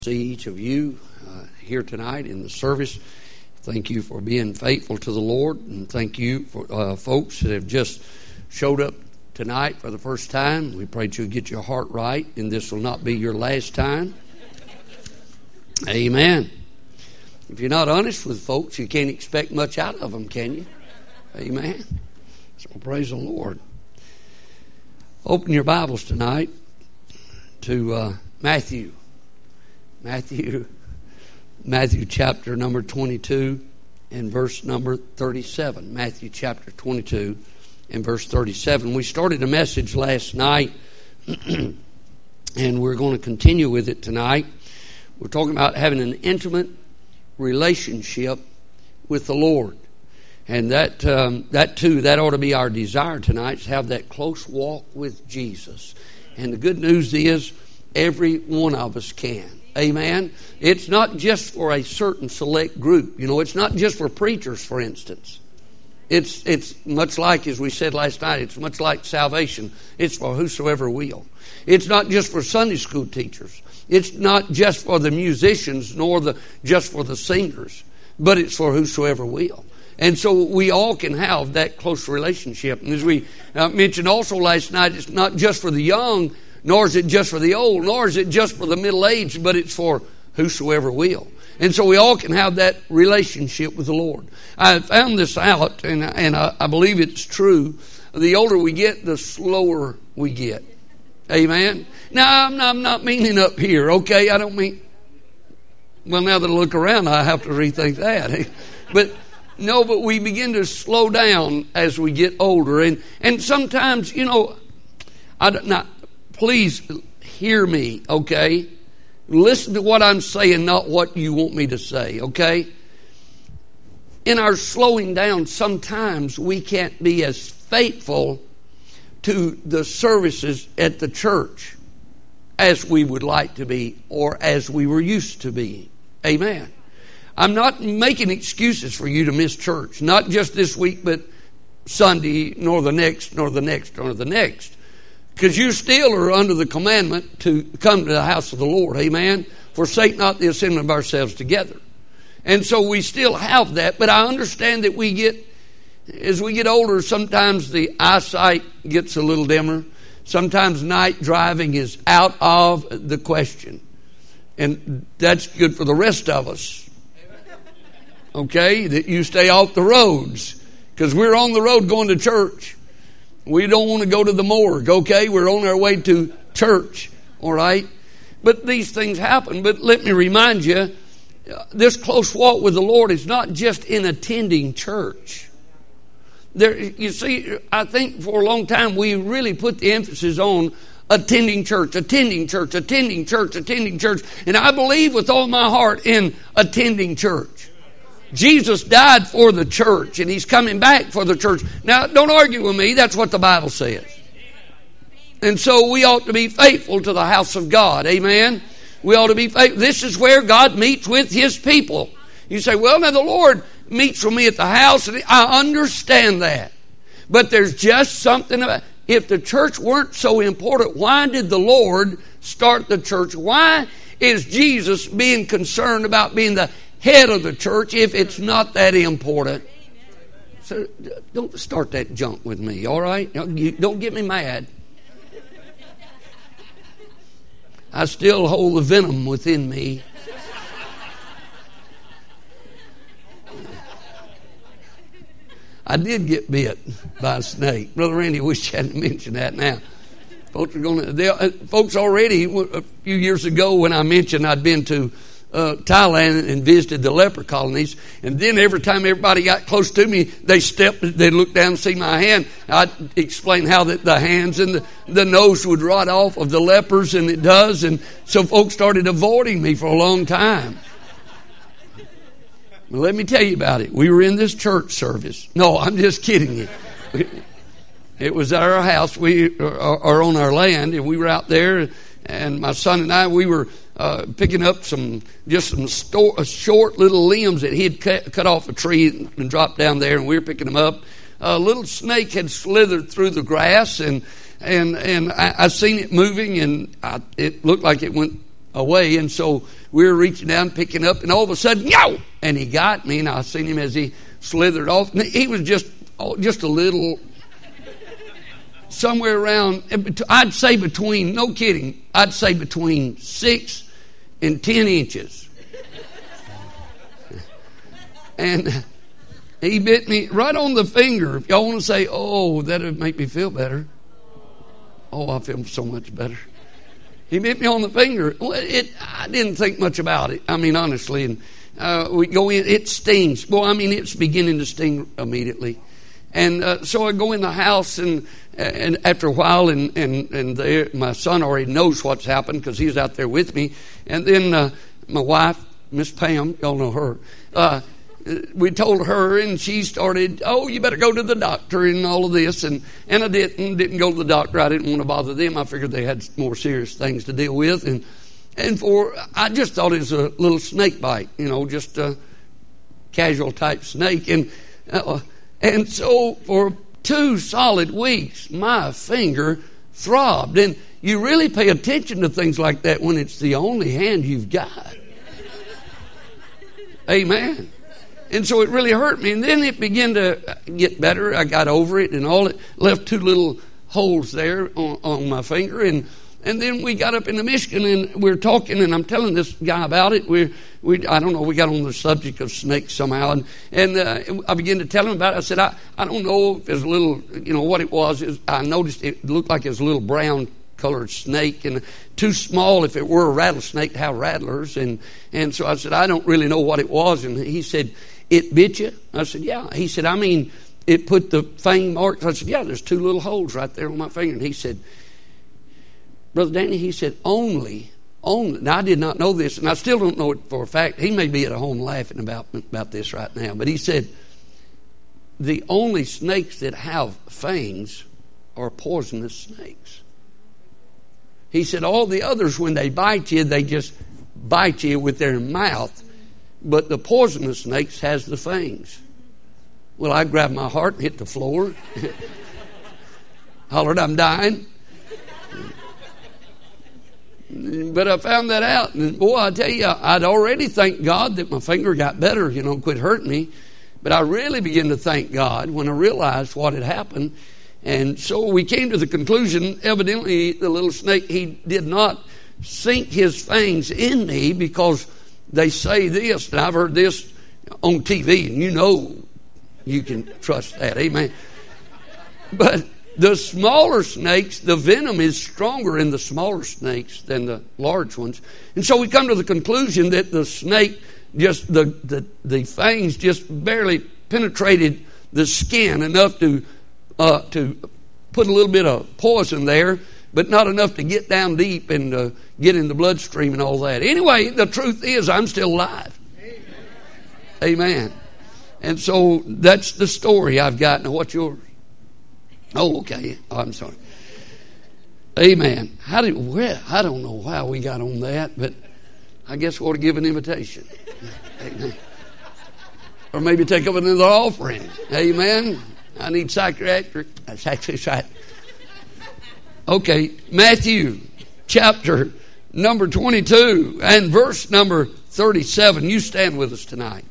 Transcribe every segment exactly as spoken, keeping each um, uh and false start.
See each of you uh, here tonight in the service. Thank you for being faithful to the Lord, and thank you for uh, folks that have just showed up tonight for the first time. We pray that you'll get your heart right, and this will not be your last time. Amen. If you're not honest with folks, you can't expect much out of them, can you? Amen. So praise the Lord. Open your Bibles tonight to uh, Matthew. Matthew, Matthew chapter number twenty-two and verse number thirty-seven. Matthew chapter twenty-two and verse thirty-seven. We started a message last night, and we're going to continue with it tonight. We're talking about having an intimate relationship with the Lord. And that, um, that too, that ought to be our desire tonight, to have that close walk with Jesus. And the good news is, every one of us can. Amen. It's not just for a certain select group. You know, it's not just for preachers, for instance. It's it's much like, as we said last night, it's much like salvation. It's for whosoever will. It's not just for Sunday school teachers. It's not just for the musicians, nor the just for the singers, but it's for whosoever will. And so we all can have that close relationship. And as we uh, mentioned also last night, it's not just for the young, nor is it just for the old, nor is it just for the middle-aged, but it's for whosoever will. And so we all can have that relationship with the Lord. I found this out, and, and I, I believe it's true. The older we get, the slower we get. Amen? Now, I'm not, I'm not meaning up here, okay? I don't mean... Well, now that I look around, I have to rethink that. But... No, but we begin to slow down as we get older. And, and sometimes, you know, I don't, now, please hear me, okay? Listen to what I'm saying, not what you want me to say, okay? In our slowing down, sometimes we can't be as faithful to the services at the church as we would like to be, or as we were used to be. Amen. I'm not making excuses for you to miss church. Not just this week, but Sunday, nor the next, nor the next, nor the next. Because you still are under the commandment to come to the house of the Lord. Amen? Forsake not the assembling of ourselves together. And so we still have that. But I understand that we get, as we get older, sometimes the eyesight gets a little dimmer. Sometimes night driving is out of the question. And that's good for the rest of us. Okay, that you stay off the roads, because we're on the road going to church. We don't want to go to the morgue, okay? We're on our way to church, all right? But these things happen. But let me remind you, this close walk with the Lord is not just in attending church. There, you see, I think for a long time we really put the emphasis on attending church, attending church, attending church, attending church. And I believe with all my heart in attending church. Jesus died for the church, and He's coming back for the church. Now, don't argue with me. That's what the Bible says. And so we ought to be faithful to the house of God. Amen? We ought to be faithful. This is where God meets with His people. You say, well, now the Lord meets with me at the house. And I understand that. But there's just something about... If the church weren't so important, why did the Lord start the church? Why is Jesus being concerned about being the head of the church if it's not that important? So don't start that junk with me, all right? You don't get me mad. I still hold the venom within me. I did get bit by a snake. Brother Randy, I wish you hadn't mentioned that now. Folks are going to, folks already, a few years ago when I mentioned I'd been to Uh, Thailand and visited the leper colonies, and then every time everybody got close to me, they stepped, they'd look down and see my hand. I'd explain how the, the hands and the, the nose would rot off of the lepers, and it does, and so folks started avoiding me for a long time. Well, let me tell you about it. We were in this church service. No, I'm just kidding you. It was at our house, we are on our land, and we were out there, and my son and I, we were Uh, picking up some, just some store, uh, short little limbs that he had cut, cut off a tree and, and dropped down there, and we were picking them up. A little snake had slithered through the grass, and and and I, I seen it moving, and I, it looked like it went away. And so we were reaching down, picking up, and all of a sudden, yow! And he got me, and I seen him as he slithered off. And he was just, oh, just a little, somewhere around, I'd say between, no kidding, I'd say between six and ten inches. And he bit me right on the finger. If y'all want to say, oh, that would make me feel better. Oh, I feel so much better. He bit me on the finger. Well, it, I didn't think much about it. I mean, honestly. And uh, we go in, it stings. Well, I mean, it's beginning to sting immediately. And uh, so I go in the house, and and after a while, and and, and there, my son already knows what's happened because he's out there with me. And then uh, my wife, Miss Pam, y'all know her, uh, we told her, and she started, oh, you better go to the doctor and all of this. And, and I didn't, didn't go to the doctor. I didn't want to bother them. I figured they had more serious things to deal with. And, and for, I just thought it was a little snake bite, you know, just a casual type snake. And, uh, and so for two solid weeks, my finger throbbed. And you really pay attention to things like that when it's the only hand you've got. Amen. And so it really hurt me. And then it began to get better. I got over it and all. It left two little holes there on, on my finger. And and then we got up into Michigan, and we were talking, and I'm telling this guy about it. We we I don't know, we got on the subject of snakes somehow. And, and uh, I began to tell him about it. I said, I, I don't know if it's a little, you know, what it was. It was I noticed it looked like it was a little brown colored snake, and too small if it were a rattlesnake to have rattlers. And, and so I said, I don't really know what it was. And he said, it bit you? I said, yeah. He said, I mean, it put the fang marks. I said, yeah, there's two little holes right there on my finger. And he said, Brother Danny, he said, only, only. Now, I did not know this, and I still don't know it for a fact. He may be at home laughing about, about this right now. But he said, the only snakes that have fangs are poisonous snakes. He said, all the others, when they bite you, they just bite you with their mouth. But the poisonous snakes has the fangs. Well, I grabbed my heart and hit the floor. Hollered, I'm dying. But I found that out. And boy, I tell you, I'd already thanked God that my finger got better, you know, quit hurting me. But I really began to thank God when I realized what had happened. And so we came to the conclusion, evidently the little snake, he did not sink his fangs in me, because they say this, and I've heard this on T V, and you know you can trust that. Amen. But the smaller snakes, the venom is stronger in the smaller snakes than the large ones. And so we come to the conclusion that the snake, just the, the, the fangs just barely penetrated the skin enough to uh, to put a little bit of poison there, but not enough to get down deep and uh, get in the bloodstream and all that. Anyway, the truth is I'm still alive. Amen. Amen. And so that's the story I've got. Now, what's yours? Oh, okay. Oh, I'm sorry. Amen. How did, well, I don't know how we got on that, but I guess we ought to give an invitation. Amen. Or maybe take up another offering. Amen. I need psychiatric. That's actually right. Okay, Matthew chapter number twenty-two and verse number thirty-seven. You stand with us tonight.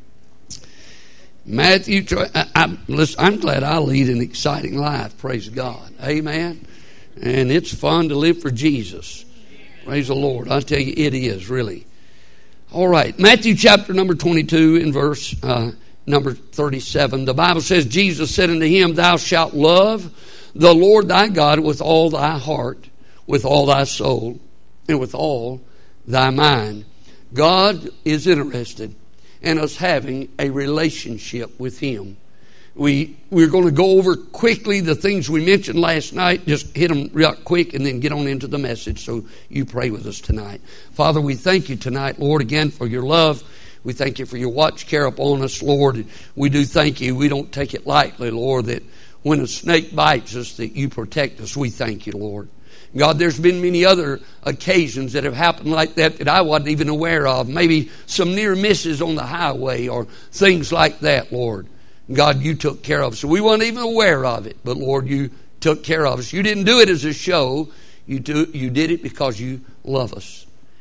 Matthew, I, I, listen, I'm glad I lead an exciting life. Praise God. Amen. And it's fun to live for Jesus. Praise the Lord. I tell you, it is really. All right, Matthew chapter number twenty-two and verse uh, number thirty-seven. The Bible says, Jesus said unto him, Thou shalt love the Lord thy God with all thy heart, with all thy soul, and with all thy mind. God is interested in us having a relationship with Him. We, we're going to go over quickly the things we mentioned last night. Just hit them real quick and then get on into the message. So you pray with us tonight. Father, we thank you tonight, Lord, again for your love. We thank you for your watch care upon us, Lord. We do thank you. We don't take it lightly, Lord, that when a snake bites us, that you protect us. We thank you, Lord. God, there's been many other occasions that have happened like that that I wasn't even aware of. Maybe some near misses on the highway or things like that, Lord. God, you took care of us. So we weren't even aware of it. But, Lord, you took care of us. You didn't do it as a show. You do, you did it because you love us.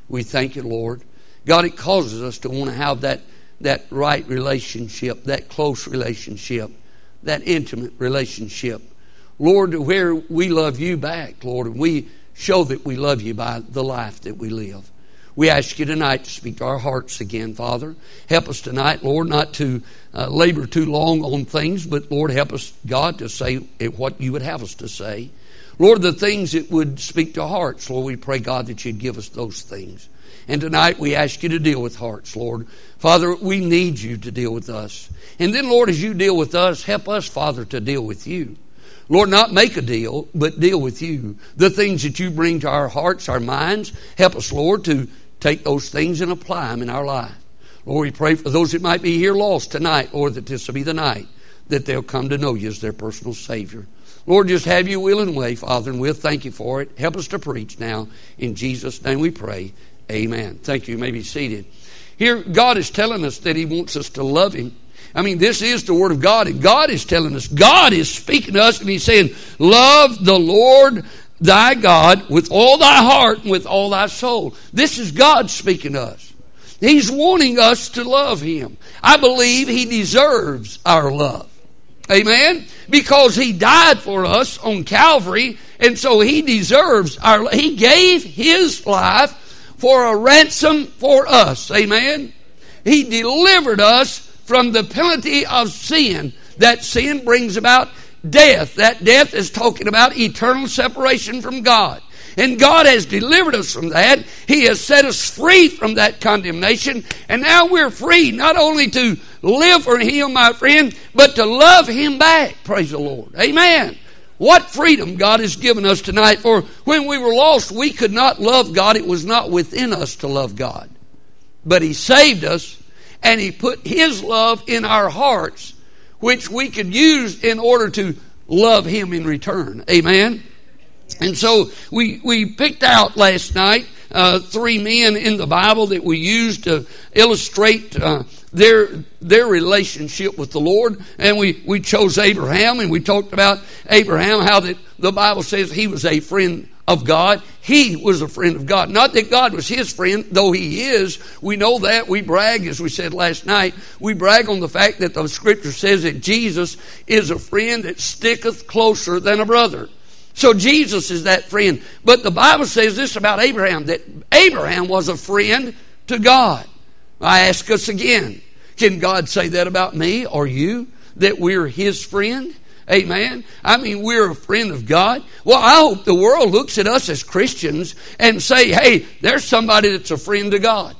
We thank you, Lord. God, it causes us to want to have that, that right relationship, that close relationship, that intimate relationship. Lord, where we love you back, Lord, and we show that we love you by the life that we live. We ask you tonight to speak to our hearts again, Father. Help us tonight, Lord, not to uh, labor too long on things, but, Lord, help us, God, to say what you would have us to say. Lord, the things that would speak to hearts, Lord, we pray, God, that you'd give us those things. And tonight we ask you to deal with hearts, Lord. Father, we need you to deal with us. And then, Lord, as you deal with us, help us, Father, to deal with you. Lord, not make a deal, but deal with you. The things that you bring to our hearts, our minds, help us, Lord, to take those things and apply them in our life. Lord, we pray for those that might be here lost tonight, Lord, that this will be the night that they'll come to know you as their personal Savior. Lord, just have your will and way, Father, and we'll thank you for it. Help us to preach now. In Jesus' name we pray. Amen. Thank you. You may be seated. Here, God is telling us that he wants us to love him. I mean, this is the Word of God, and God is telling us, God is speaking to us, and he's saying, love the Lord thy God with all thy heart and with all thy soul. This is God speaking to us. He's wanting us to love him. I believe he deserves our love. Amen? Because he died for us on Calvary, and so he deserves our, he gave his life for a ransom for us. Amen? He delivered us from the penalty of sin. That sin brings about death. That death is talking about eternal separation from God. And God has delivered us from that. He has set us free from that condemnation. And now we're free not only to live for him, my friend, but to love him back. Praise the Lord. Amen. What freedom God has given us tonight. For when we were lost, we could not love God. It was not within us to love God. But he saved us, and he put his love in our hearts, which we could use in order to love him in return. Amen. And so we, we picked out last night uh, three men in the Bible that we used to illustrate uh, their their relationship with the Lord. And we, we chose Abraham, and we talked about Abraham, how that the Bible says he was a friend of God. He was a friend of God. Not that God was his friend, though he is. We know that. We brag, as we said last night, we brag on the fact that the Scripture says that Jesus is a friend that sticketh closer than a brother. So Jesus is that friend. But the Bible says this about Abraham, that Abraham was a friend to God. I ask us again, can God say that about me or you, that we're his friend? Amen. I mean, we're a friend of God. Well, I hope the world looks at us as Christians and say, hey, there's somebody that's a friend to God.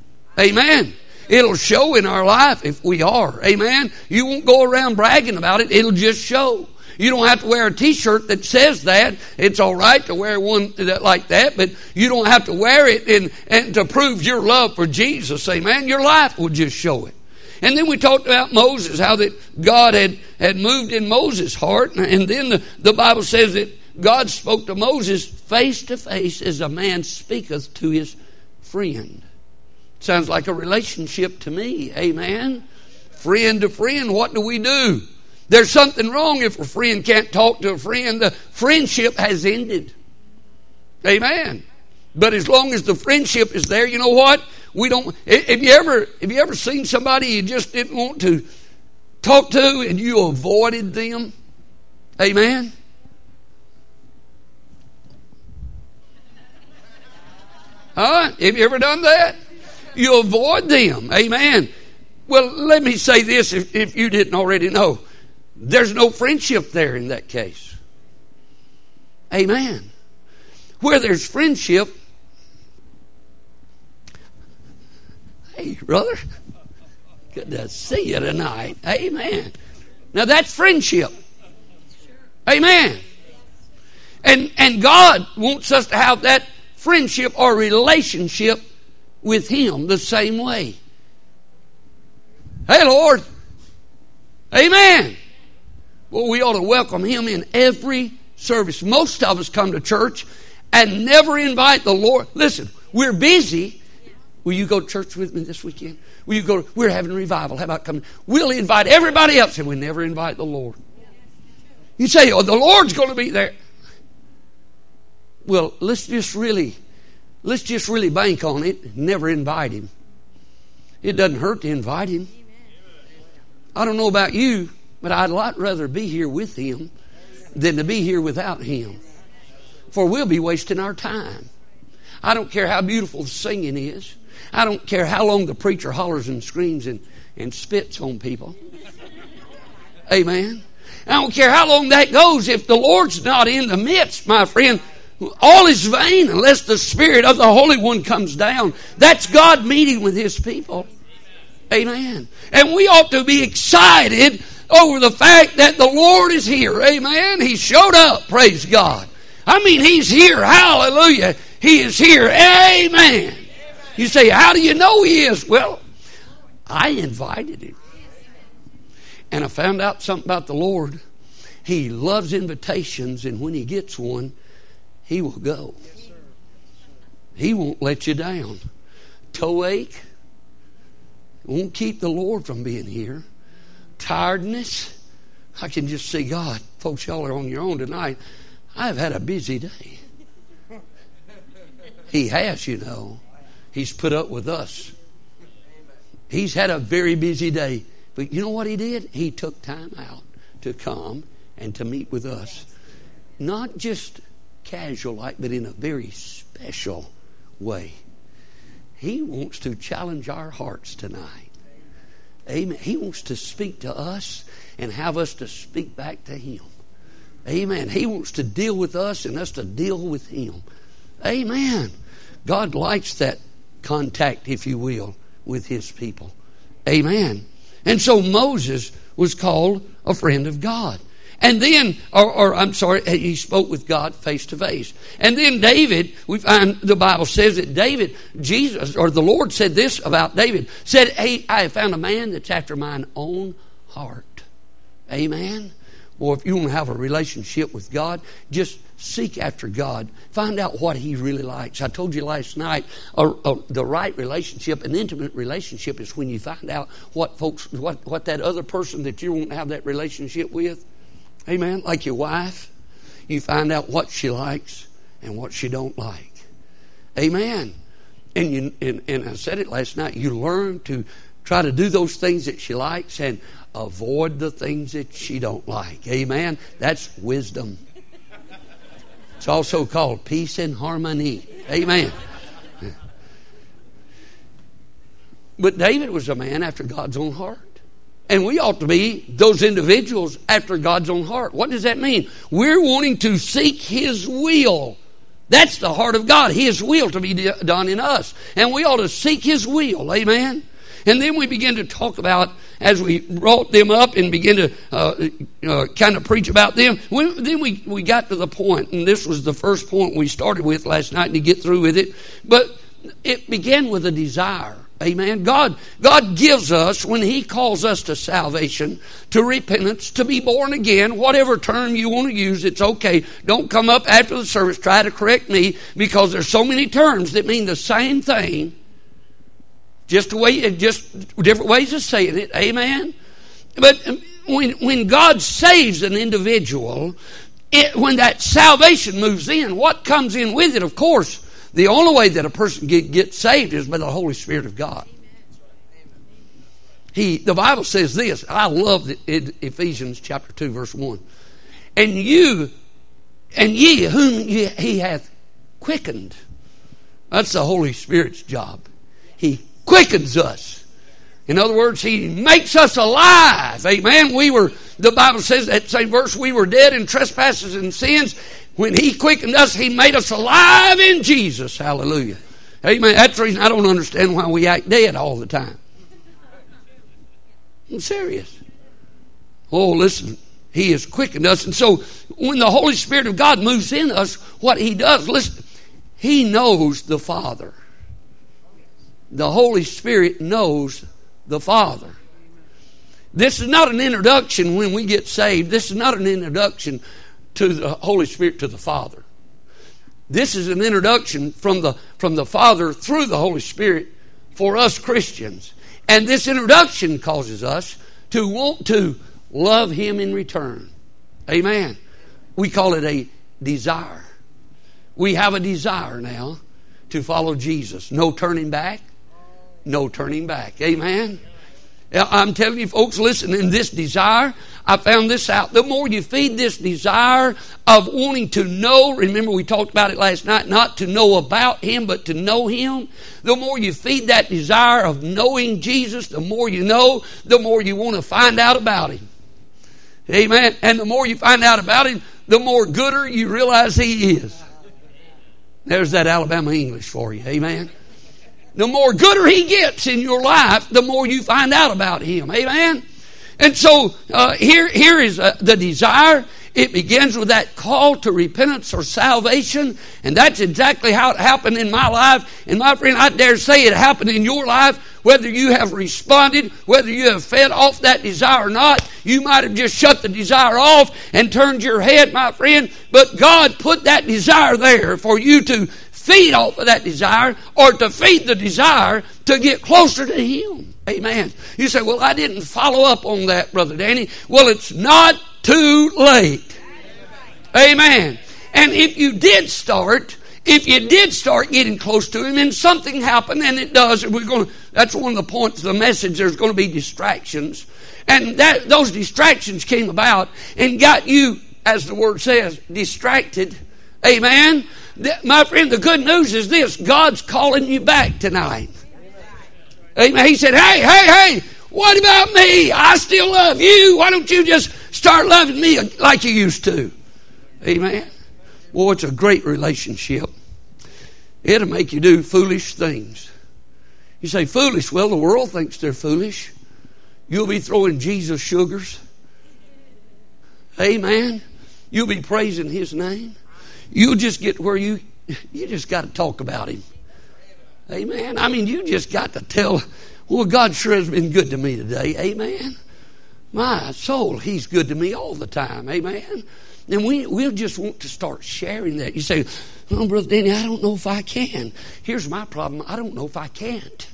Amen. It'll show in our life if we are. Amen. You won't go around bragging about it. It'll just show. You don't have to wear a t-shirt that says that. It's all right to wear one like that, but you don't have to wear it and, and to prove your love for Jesus. Amen. Your life will just show it. And then we talked about Moses, how that God had, had moved in Moses' heart. And then the, the Bible says that God spoke to Moses face to face as a man speaketh to his friend. Sounds like a relationship to me. Amen. Friend to friend, what do we do? There's something wrong if a friend can't talk to a friend. The friendship has ended. Amen. But as long as the friendship is there, you know what? We don't. Have you ever, have you ever seen somebody you just didn't want to talk to and you avoided them? Amen. Huh? Have you ever done that? You avoid them. Amen. Well, let me say this if, if you didn't already know. There's no friendship there in that case. Amen. Where there's friendship. Hey, brother. Good to see you tonight. Amen. Now that's friendship. Amen. And, and God wants us to have that friendship or relationship with him the same way. Hey, Lord. Amen. Well, we ought to welcome him in every service. Most of us come to church and never invite the Lord. Listen, we're busy. Will you go to church with me this weekend? Will you go? We're having a revival. How about coming? We'll invite everybody else, and we never invite the Lord. You say, oh, the Lord's going to be there. Well, let's just really let's just really bank on it and never invite him. It doesn't hurt to invite him. I don't know about you, but I'd a lot rather be here with him than to be here without him. For we'll be wasting our time. I don't care how beautiful the singing is. I don't care how long the preacher hollers and screams and, and spits on people. Amen. I don't care how long that goes. If the Lord's not in the midst, my friend, all is vain unless the Spirit of the Holy One comes down. That's God meeting with His people. Amen. And we ought to be excited over the fact that the Lord is here. Amen. He showed up. Praise God. I mean, He's here. Hallelujah. He is here. Amen. You say, how do you know He is? Well, I invited Him. And I found out something about the Lord. He loves invitations, and when He gets one, He will go. He won't let you down. Toe ache won't keep the Lord from being here. Tiredness, I can just see God. Folks, y'all are on your own tonight. I've had a busy day. He has, you know. He's put up with us. He's had a very busy day. But you know what He did? He took time out to come and to meet with us. Not just casual like, but in a very special way. He wants to challenge our hearts tonight. Amen. He wants to speak to us and have us to speak back to Him. Amen. He wants to deal with us and us to deal with Him. Amen. God likes that contact, if you will, with His people. Amen. And so Moses was called a friend of God. And then, or, or I'm sorry, he spoke with God face to face. And then David, we find the Bible says that David, Jesus, or the Lord said this about David, said, hey, I have found a man that's after mine own heart. Amen. Or if you want to have a relationship with God, just seek after God. Find out what He really likes. I told you last night, uh, uh, the right relationship, an intimate relationship, is when you find out what folks, what, what that other person that you want to have that relationship with. Amen. Like your wife, you find out what she likes and what she don't like. Amen. And you and, and I said it last night. You learn to try to do those things that she likes and avoid the things that she don't like. Amen. That's wisdom. It's also called peace and harmony. Amen. But David was a man after God's own heart. And we ought to be those individuals after God's own heart. What does that mean? We're wanting to seek His will. That's the heart of God. His will to be done in us. And we ought to seek His will. Amen. And then we begin to talk about, as we brought them up and begin to uh, uh, kind of preach about them, we, then we, we got to the point, and this was the first point we started with last night, and to get through with it. But it began with a desire. Amen. God, God gives us, when He calls us to salvation, to repentance, to be born again, whatever term you want to use, it's okay. Don't come up after the service, try to correct me, because there's so many terms that mean the same thing. Just a way, just different ways of saying it. Amen. But when when God saves an individual, it, when that salvation moves in, what comes in with it? Of course, the only way that a person get, gets saved is by the Holy Spirit of God. He, the Bible says this. I love it, Ephesians chapter two, verse one. And you, and ye whom ye, He hath quickened. That's the Holy Spirit's job. He quickens us. In other words, He makes us alive. Amen. We were, the Bible says that same verse, we were dead in trespasses and sins. When He quickened us, He made us alive in Jesus. Hallelujah. Amen. That's the reason I don't understand why we act dead all the time. I'm serious. Oh, listen. He has quickened us. And so when the Holy Spirit of God moves in us, what He does, listen, He knows the Father. The Holy Spirit knows the Father. This is not an introduction when we get saved. This is not an introduction to the Holy Spirit to the Father. This is an introduction from the from the Father through the Holy Spirit for us Christians. And this introduction causes us to want to love Him in return. Amen. We call it a desire. We have a desire now to follow Jesus. No turning back. No turning back. Amen. I'm telling you folks, listen, in this desire, I found this out. The more you feed this desire of wanting to know, remember we talked about it last night, not to know about Him, but to know Him. The more you feed that desire of knowing Jesus, the more you know, the more you want to find out about Him. Amen. And the more you find out about Him, the more gooder you realize He is. There's that Alabama English for you. Amen. The more gooder He gets in your life, the more you find out about Him. Amen? And so, uh, here, here is uh, the desire. It begins with that call to repentance or salvation. And that's exactly how it happened in my life. And my friend, I dare say it happened in your life. Whether you have responded, whether you have fed off that desire or not, you might have just shut the desire off and turned your head, my friend. But God put that desire there for you to feed off of that desire, or to feed the desire to get closer to Him. Amen. You say, well, I didn't follow up on that, Brother Danny. Well, it's not too late. Amen. And if you did start, if you did start getting close to Him and something happened, and it does, and we're going to, that's one of the points of the message, there's going to be distractions. And that those distractions came about and got you, as the Word says, distracted. Amen. My friend, the good news is this: God's calling you back tonight. Amen. He said, hey, hey, hey, what about me? I still love you. Why don't you just start loving me like you used to? Amen. Well, it's a great relationship. It'll make you do foolish things. You say, foolish? Well, the world thinks they're foolish. You'll be throwing Jesus sugars. Amen. You'll be praising His name. You'll just get where you, you just got to talk about Him. Amen. I mean, you just got to tell, well, God sure has been good to me today. Amen. My soul, He's good to me all the time. Amen. And we, we'll just want to start sharing that. You say, oh, Brother Danny, I don't know if I can. Here's my problem. I don't know if I can't.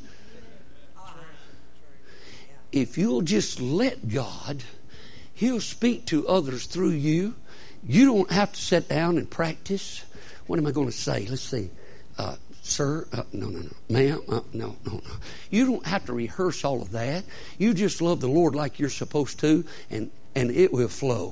If you'll just let God, He'll speak to others through you. You don't have to sit down and practice. What am I going to say? Let's see. Uh, sir, uh, no, no, no. Ma'am, uh, no, no, no. You don't have to rehearse all of that. You just love the Lord like you're supposed to, and, and it will flow.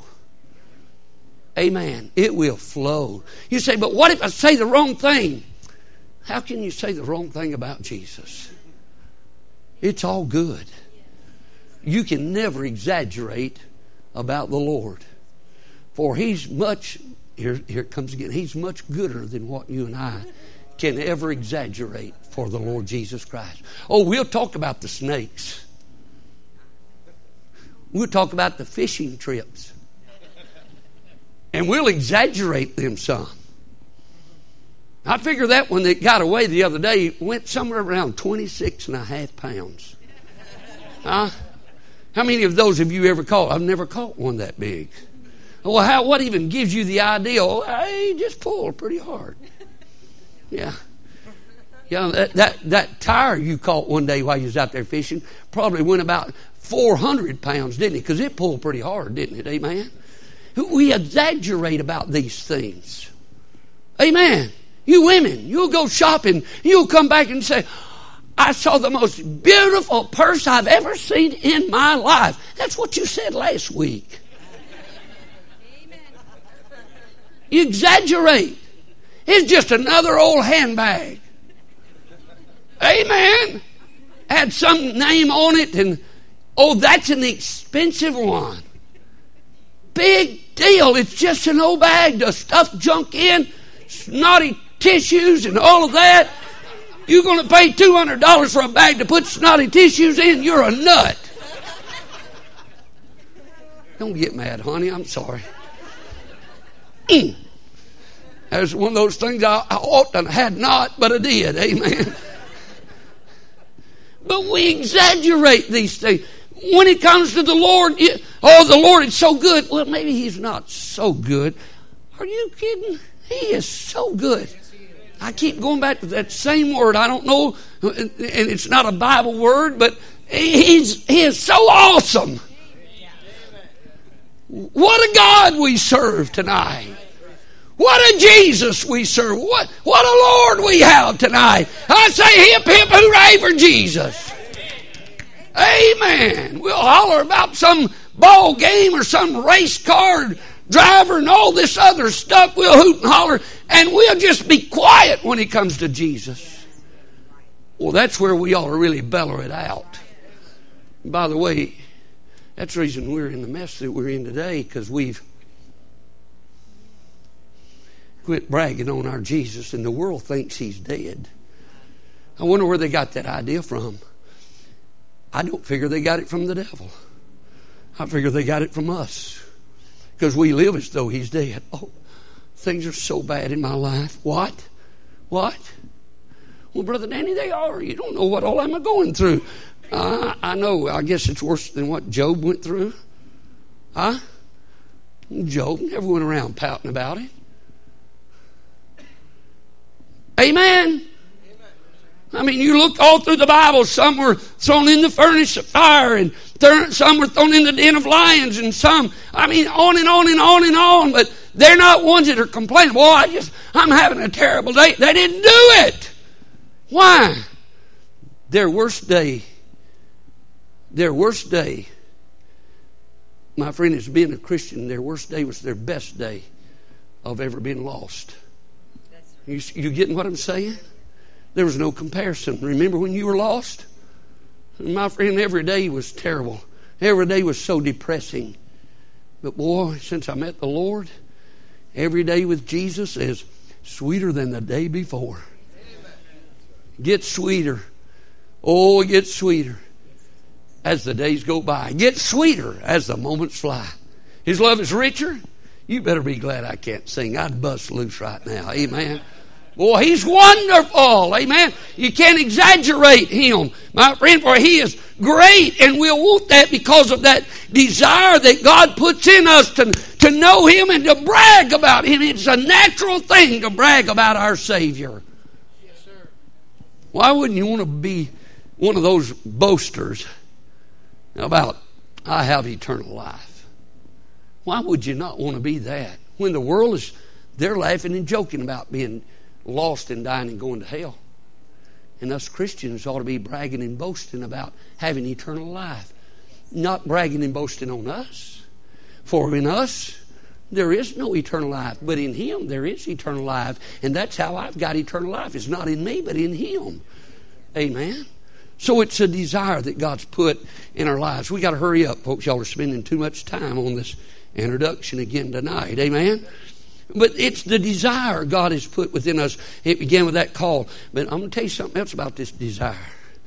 Amen. It will flow. You say, but what if I say the wrong thing? How can you say the wrong thing about Jesus? It's all good. You can never exaggerate about the Lord. For He's much, here, here it comes again, He's much gooder than what you and I can ever exaggerate for the Lord Jesus Christ. Oh, we'll talk about the snakes. We'll talk about the fishing trips. And we'll exaggerate them some. I figure that one that got away the other day went somewhere around twenty-six and a half pounds. Huh? How many of those have you ever caught? I've never caught one that big. Well, how? What even gives you the idea? Oh, hey, just pull pretty hard. Yeah. Yeah, that, that, that tire you caught one day while you was out there fishing probably went about four hundred pounds, didn't it? Because it pulled pretty hard, didn't it? Amen? We exaggerate about these things. Amen. You women, you'll go shopping. You'll come back and say, I saw the most beautiful purse I've ever seen in my life. That's what you said last week. You exaggerate. It's just another old handbag. Amen. Had some name on it, and oh, that's an expensive one. Big deal. It's just an old bag to stuff junk in, snotty tissues and all of that. You're going to pay two hundred dollars for a bag to put snotty tissues in? You're a nut. Don't get mad, honey. I'm sorry. Mm. That's one of those things I, I ought to have had not, but I did. Amen. But we exaggerate these things. When it comes to the Lord, you, oh, the Lord is so good. Well, maybe He's not so good. Are you kidding? He is so good. I keep going back to that same word. I don't know, and it's not a Bible word, but He's, He is so awesome. What a God we serve tonight. What a Jesus we serve. What, what a Lord we have tonight. I say hip, hip, hooray for Jesus. Amen. We'll holler about some ball game or some race car driver and all this other stuff. We'll hoot and holler, and we'll just be quiet when it comes to Jesus. Well, that's where we ought to really bellow it out. By the way, that's the reason we're in the mess that we're in today, because we've quit bragging on our Jesus, and the world thinks he's dead. I wonder where they got that idea from. I don't figure they got it from the devil. I figure they got it from us, because we live as though he's dead. Oh, things are so bad in my life. What? What? Well, Brother Danny, they are. You don't know what all I'm going through. Uh, I know. I guess it's worse than what Job went through. Huh? Job never went around pouting about it. Amen. I mean, you look all through the Bible. Some were thrown in the furnace of fire, and some were thrown in the den of lions, and some, I mean, on and on and on and on. But they're not ones that are complaining. Boy, I just, I'm having a terrible day. They didn't do it. Why? Their worst day, their worst day, my friend, is being a Christian. Their worst day was their best day of ever being lost. You, you getting what I'm saying? There was no comparison. Remember when you were lost? My friend, every day was terrible. Every day was so depressing. But boy, since I met the Lord, every day with Jesus is sweeter than the day before. Gets sweeter. Oh, it gets sweeter as the days go by. Gets sweeter as the moments fly. His love is richer. You better be glad I can't sing. I'd bust loose right now. Amen. Boy, he's wonderful. Amen. You can't exaggerate him, my friend, for he is great. And we'll want that because of that desire that God puts in us to, to know him and to brag about him. It's a natural thing to brag about our Savior. Yes, sir. Why wouldn't you want to be one of those boasters about, I have eternal life? Why would you not want to be that? When the world is, they're laughing and joking about being lost and dying and going to hell. And us Christians ought to be bragging and boasting about having eternal life. Not bragging and boasting on us. For in us, there is no eternal life. But in him, there is eternal life. And that's how I've got eternal life. It's not in me, but in him. Amen. So it's a desire that God's put in our lives. We got to hurry up, folks. Y'all are spending too much time on this introduction again tonight. Amen. But it's the desire God has put within us. It began with that call. But I'm going to tell you something else about this desire.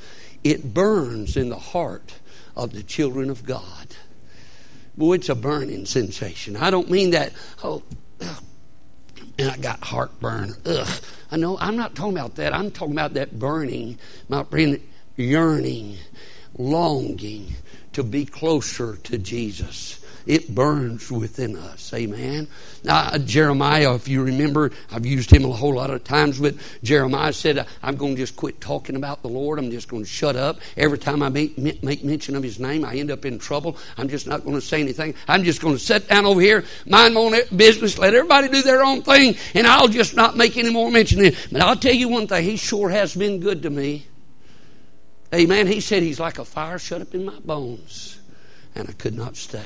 It burns in the heart of the children of God. Boy, it's a burning sensation. I don't mean that, oh, ugh, and I got heartburn. Ugh. I know, I'm not talking about that. I'm talking about that burning, my friend, yearning, longing to be closer to Jesus. It burns within us. Amen. Now, Jeremiah, if you remember, I've used him a whole lot of times, but Jeremiah said, I'm going to just quit talking about the Lord. I'm just going to shut up. Every time I make, make mention of his name, I end up in trouble. I'm just not going to say anything. I'm just going to sit down over here, mind my own business, let everybody do their own thing, and I'll just not make any more mention of it. But I'll tell you one thing, he sure has been good to me. Amen. He said he's like a fire shut up in my bones, and I could not stay.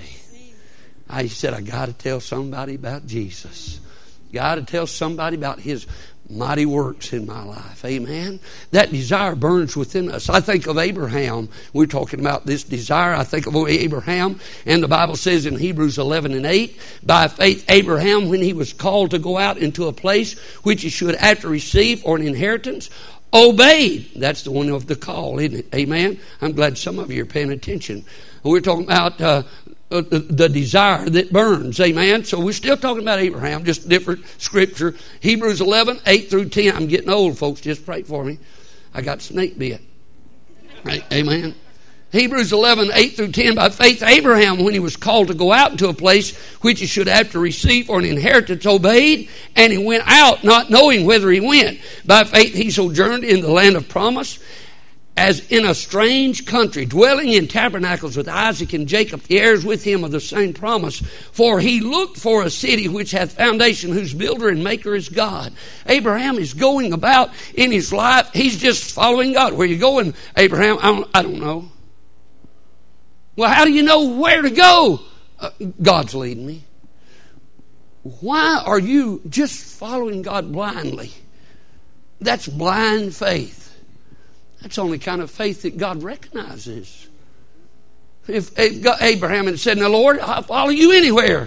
I said, I got to tell somebody about Jesus. Got to tell somebody about his mighty works in my life. Amen. That desire burns within us. I think of Abraham. We're talking about this desire. I think of Abraham. And the Bible says in Hebrews eleven and eight, by faith Abraham, when he was called to go out into a place which he should after receive or an inheritance, obeyed. That's the one of the call, isn't it? Amen. I'm glad some of you are paying attention. We're talking about uh, Uh, the, the desire that burns. Amen. So we're still talking about Abraham, just different scripture. Hebrews eleven, eight through ten. I'm getting old, folks. Just pray for me. I got snake bit. Right? Amen. Hebrews eleven, eight through ten. By faith Abraham, when he was called to go out into a place which he should have to receive for an inheritance, obeyed, and he went out not knowing whither he went. By faith he sojourned in the land of promise, as in a strange country, dwelling in tabernacles with Isaac and Jacob, the heirs with him of the same promise. For he looked for a city which hath foundation, whose builder and maker is God. Abraham is going about in his life. He's just following God. Where you going, Abraham? I don't, I don't know. Well, how do you know where to go? Uh, God's leading me. Why are you just following God blindly? That's blind faith. That's the only kind of faith that God recognizes. If, if Abraham had said, now Lord, I'll follow you anywhere.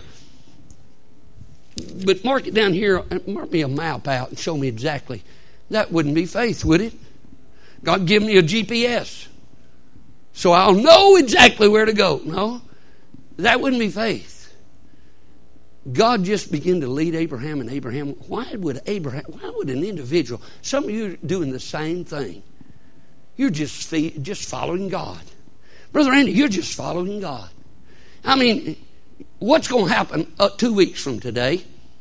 But mark it down here, mark me a map out and show me exactly. That wouldn't be faith, would it? God give me a G P S so I'll know exactly where to go. No, that wouldn't be faith. God just began to lead Abraham, and Abraham, why would Abraham, why would an individual, some of you are doing the same thing. You're just just following God. Brother Andy, you're just following God. I mean, what's going to happen uh, two weeks from today?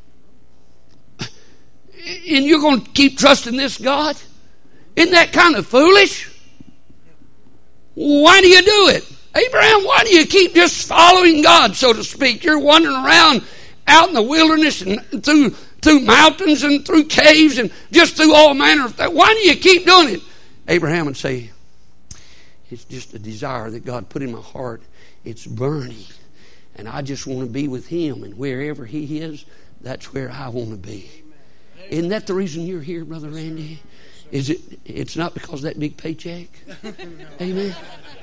And you're going to keep trusting this God? Isn't that kind of foolish? Why do you do it? Abraham, why do you keep just following God, so to speak? You're wandering around out in the wilderness and through, through mountains and through caves and just through all manner of things. Why do you keep doing it? Abraham would say, it's just a desire that God put in my heart. It's burning. And I just want to be with Him. And wherever He is, that's where I want to be. Isn't that the reason you're here, Brother Randy? Is it? It's not because of that big paycheck? Amen.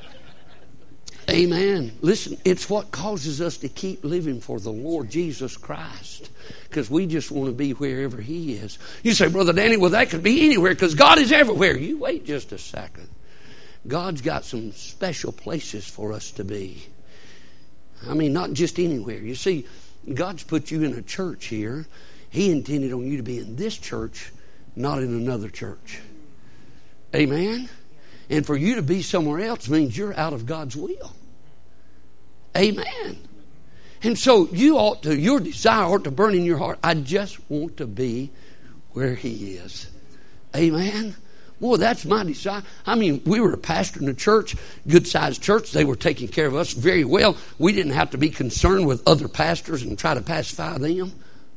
Amen. Listen, it's what causes us to keep living for the Lord Jesus Christ. Because we just want to be wherever He is. You say, Brother Danny, well, that could be anywhere because God is everywhere. You wait just a second. God's got some special places for us to be. I mean, not just anywhere. You see, God's put you in a church here. He intended on you to be in this church, not in another church. Amen? And for you to be somewhere else means you're out of God's will. Amen. And so you ought to, your desire ought to burn in your heart. I just want to be where He is. Amen. Boy, that's my desire. I mean, we were a pastor in a church, good-sized church. They were taking care of us very well. We didn't have to be concerned with other pastors and try to pacify them.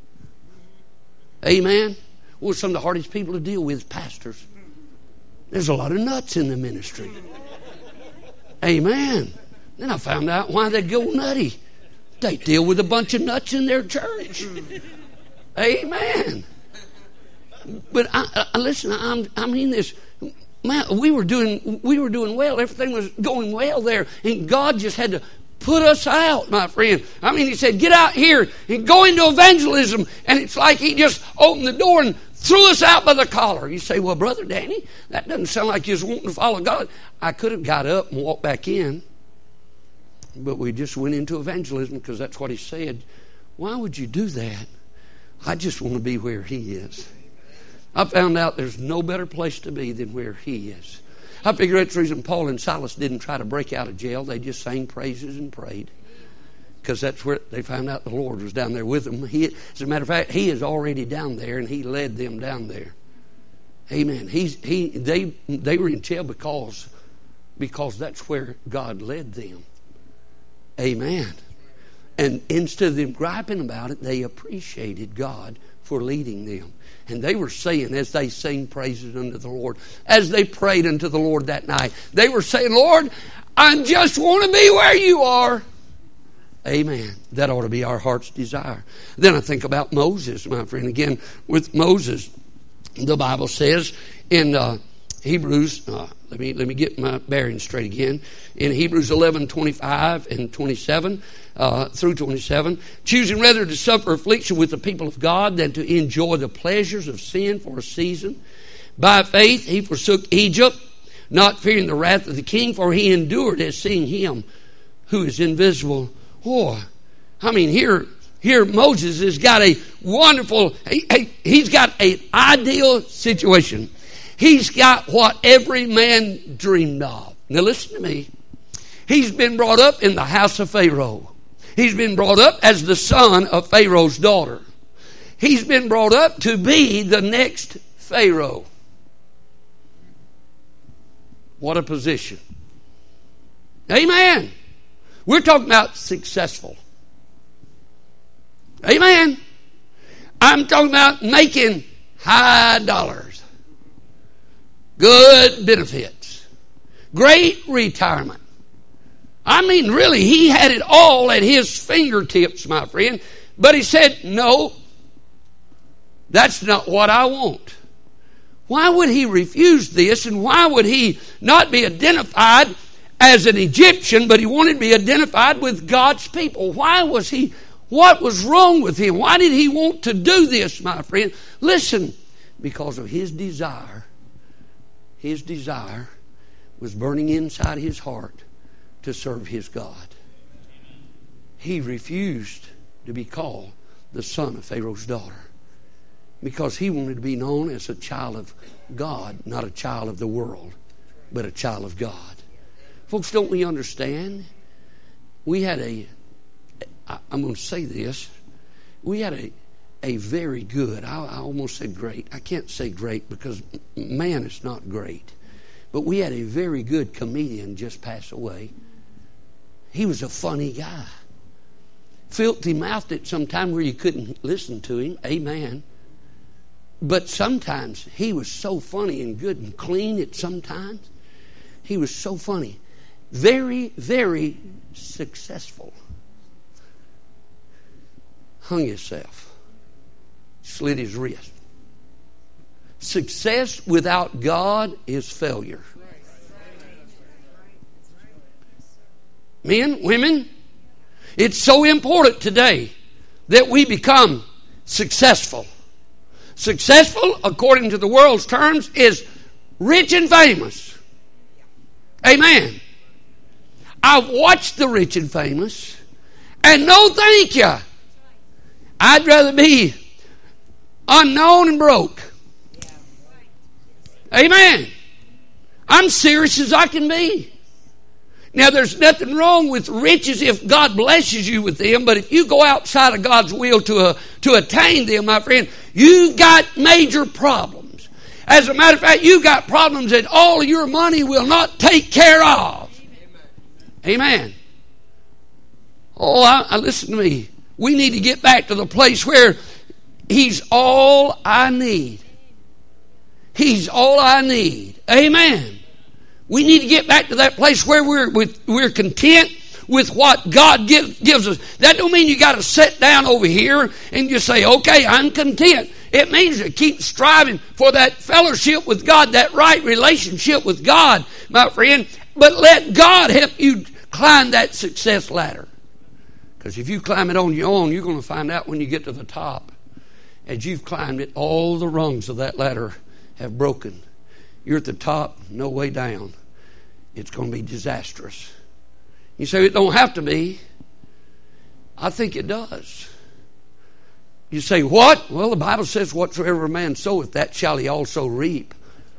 Amen. Well, some of the hardest people to deal with is pastors. There's a lot of nuts in the ministry. Amen. Then I found out why they go nutty. They deal with a bunch of nuts in their church. Amen. But I, I, listen, I'm, I mean this. Man, we were doing we were doing well. Everything was going well there, and God just had to put us out, my friend. I mean, He said, "Get out here and go into evangelism," and it's like He just opened the door and threw us out by the collar. You say, "Well, Brother Danny, that doesn't sound like you was wanting to follow God." I could have got up and walked back in. But we just went into evangelism because that's what He said. Why would you do that? I just want to be where He is. I found out there's no better place to be than where He is. I figure that's the reason Paul and Silas didn't try to break out of jail. They just sang praises and prayed. Because that's where they found out the Lord was down there with them. He, as a matter of fact, He is already down there and He led them down there. Amen. He's, he, they, they were in jail because, because that's where God led them. Amen. And instead of them griping about it, they appreciated God for leading them. And they were saying, as they sang praises unto the Lord, as they prayed unto the Lord that night, they were saying, "Lord, I just want to be where You are." Amen. That ought to be our heart's desire. Then I think about Moses, my friend. Again, with Moses, the Bible says in uh, Hebrews, uh, let me let me get my bearings straight again. In Hebrews eleven, twenty-five and twenty-seven uh, through twenty-seven, choosing rather to suffer affliction with the people of God than to enjoy the pleasures of sin for a season. By faith he forsook Egypt, not fearing the wrath of the king, for he endured as seeing Him who is invisible. Oh, I mean, here, here Moses has got a wonderful, he, he's got an ideal situation. He's got what every man dreamed of. Now listen to me. He's been brought up in the house of Pharaoh. He's been brought up as the son of Pharaoh's daughter. He's been brought up to be the next Pharaoh. What a position. Amen. We're talking about successful. Amen. I'm talking about making high dollars. Good benefits. Great retirement. I mean, really, he had it all at his fingertips, my friend. But he said, no, that's not what I want. Why would he refuse this, and why would he not be identified as an Egyptian, but he wanted to be identified with God's people? Why was he, what was wrong with him? Why did he want to do this, my friend? Listen, because of his desire. His desire was burning inside his heart to serve his God. He refused to be called the son of Pharaoh's daughter because he wanted to be known as a child of God, not a child of the world, but a child of God. Folks, don't we understand? We had a, I'm going to say this, we had a, a very good, I, I almost said great, I can't say great because man is not great, but we had a very good comedian just pass away. He was a funny guy. Filthy mouthed at some time where you couldn't listen to him. Amen. But sometimes he was so funny and good and clean at sometimes. He was so funny. Very, very successful. Hung himself. Slit his wrist. Success without God is failure. Men, women, it's so important today that we become successful. Successful, according to the world's terms, is rich and famous. Amen. I've watched the rich and famous, and no thank you. I'd rather be unknown and broke. Amen. I'm serious as I can be. Now, there's nothing wrong with riches if God blesses you with them, but if you go outside of God's will to, uh, to attain them, my friend, you've got major problems. As a matter of fact, you've got problems that all of your money will not take care of. Amen. Oh, I, I, listen to me. We need to get back to the place where He's all I need. He's all I need. Amen. We need to get back to that place where we're with, we're content with what God give, gives us. That don't mean you got to sit down over here and just say, okay, I'm content. It means to keep striving for that fellowship with God, that right relationship with God, my friend. But let God help you climb that success ladder. Because if you climb it on your own, you're going to find out when you get to the top, as you've climbed it, all the rungs of that ladder have broken. You're at the top, no way down. It's going to be disastrous. You say it don't have to be. I think it does. You say, what? Well, the Bible says, whatsoever a man soweth, that shall he also reap.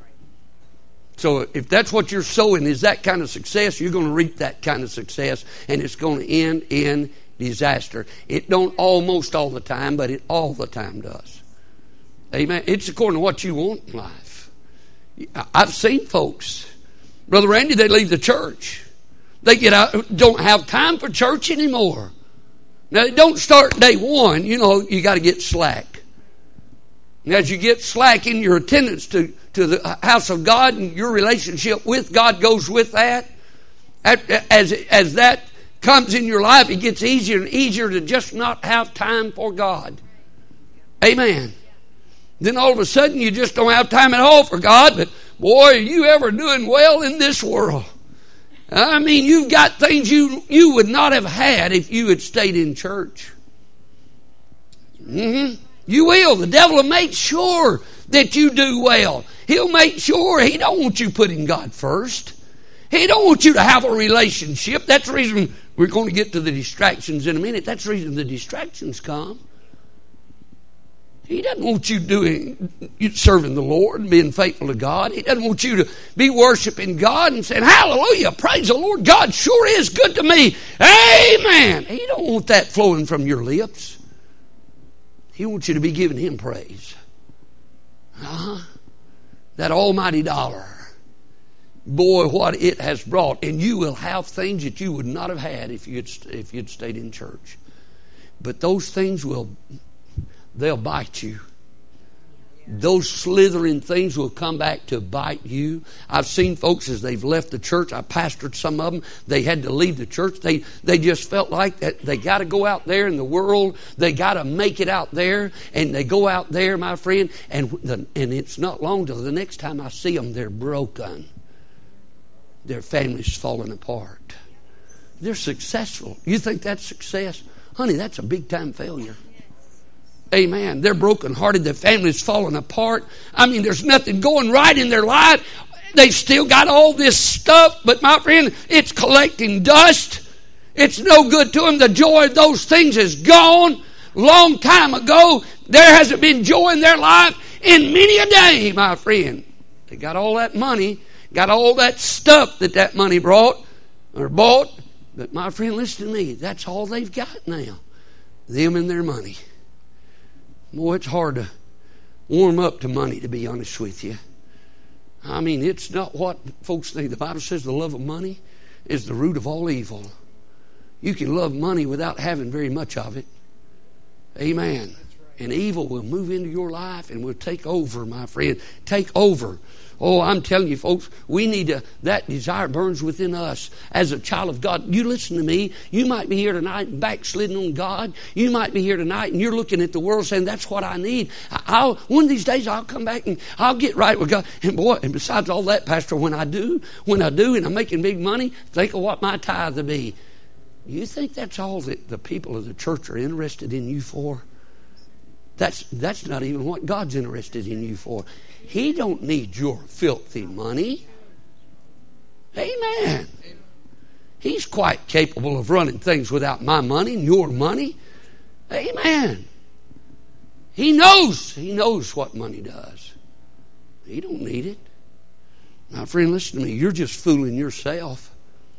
So if that's what you're sowing is that kind of success, you're going to reap that kind of success, and it's going to end in disaster. It don't almost all the time, but it all the time does. Amen. It's according to what you want in life. I've seen folks, Brother Randy, they leave the church. They get out, don't have time for church anymore. Now, they don't start day one. You know, you got to get slack. And as you get slack in your attendance to, to the house of God, and your relationship with God goes with that, as, as that comes in your life, it gets easier and easier to just not have time for God. Amen. Then all of a sudden you just don't have time at all for God. But boy, are you ever doing well in this world. I mean, you've got things you, you would not have had if you had stayed in church. Mm-hmm. You will. The devil will make sure that you do well. He'll make sure. He don't want you putting God first. He don't want you to have a relationship. That's the reason we're going to get to the distractions in a minute. That's the reason the distractions come. He doesn't want you doing, you serving the Lord and being faithful to God. He doesn't want you to be worshiping God and saying, hallelujah, praise the Lord. God sure is good to me. Amen. He don't want that flowing from your lips. He wants you to be giving Him praise. Uh-huh. That almighty dollar. boy, what it has brought. And you will have things that you would not have had if you'd, if you'd stayed in church. But those things will, they'll bite you. Those slithering things will come back to bite you. I've seen folks as they've left the church. I pastored some of them. They had to leave the church. They they just felt like that they got to go out there in the world. They got to make it out there. And they go out there, my friend, and the, and it's not long till the next time I see them, they're broken. Their family's falling apart. They're successful. You think that's success? Honey, that's a big time failure. Amen. They're brokenhearted. Their family's falling apart. I mean, there's nothing going right in their life. They still got all this stuff, but my friend, it's collecting dust. It's no good to them. The joy of those things is gone. Long time ago, there hasn't been joy in their life in many a day, my friend. They got all that money, got all that stuff that that money brought or bought. But my friend, listen to me. That's all they've got now. Them and their money. Boy, it's hard to warm up to money, to be honest with you. I mean, it's not what folks think. The Bible says the love of money is the root of all evil. You can love money without having very much of it. Amen. And evil will move into your life and will take over, my friend. Take over. Oh, I'm telling you, folks, we need to, that desire burns within us as a child of God. You listen to me. You might be here tonight and backsliding on God. You might be here tonight and you're looking at the world saying, that's what I need. I'll, one of these days I'll come back and I'll get right with God. And boy, and besides all that, Pastor, when I do, when I do and I'm making big money, think of what my tithe will be. You think that's all that the people of the church are interested in you for? That's, that's not even what God's interested in you for. He don't need your filthy money. Amen. He's quite capable of running things without my money and your money. Amen. He knows. He knows what money does. He don't need it. Now, friend, listen to me. You're just fooling yourself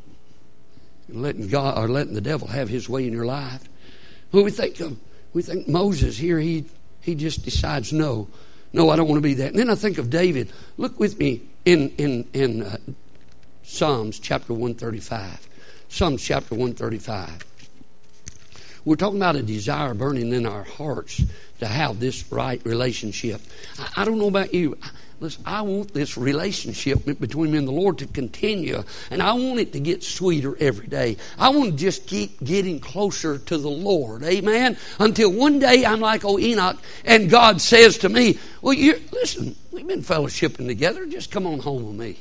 and letting God or letting the devil have his way in your life. Well, we think of we think Moses here. He he just decides no. No, I don't want to be that. And then I think of David. Look with me in in in uh, Psalms chapter one thirty-five. Psalms chapter one thirty-five. We're talking about a desire burning in our hearts to have this right relationship. I, I don't know about you. Listen, I want this relationship between me and the Lord to continue, and I want it to get sweeter every day. I want to just keep getting closer to the Lord, amen, until one day I'm like old Enoch, and God says to me, well, you listen, we've been fellowshipping together, just come on home with me.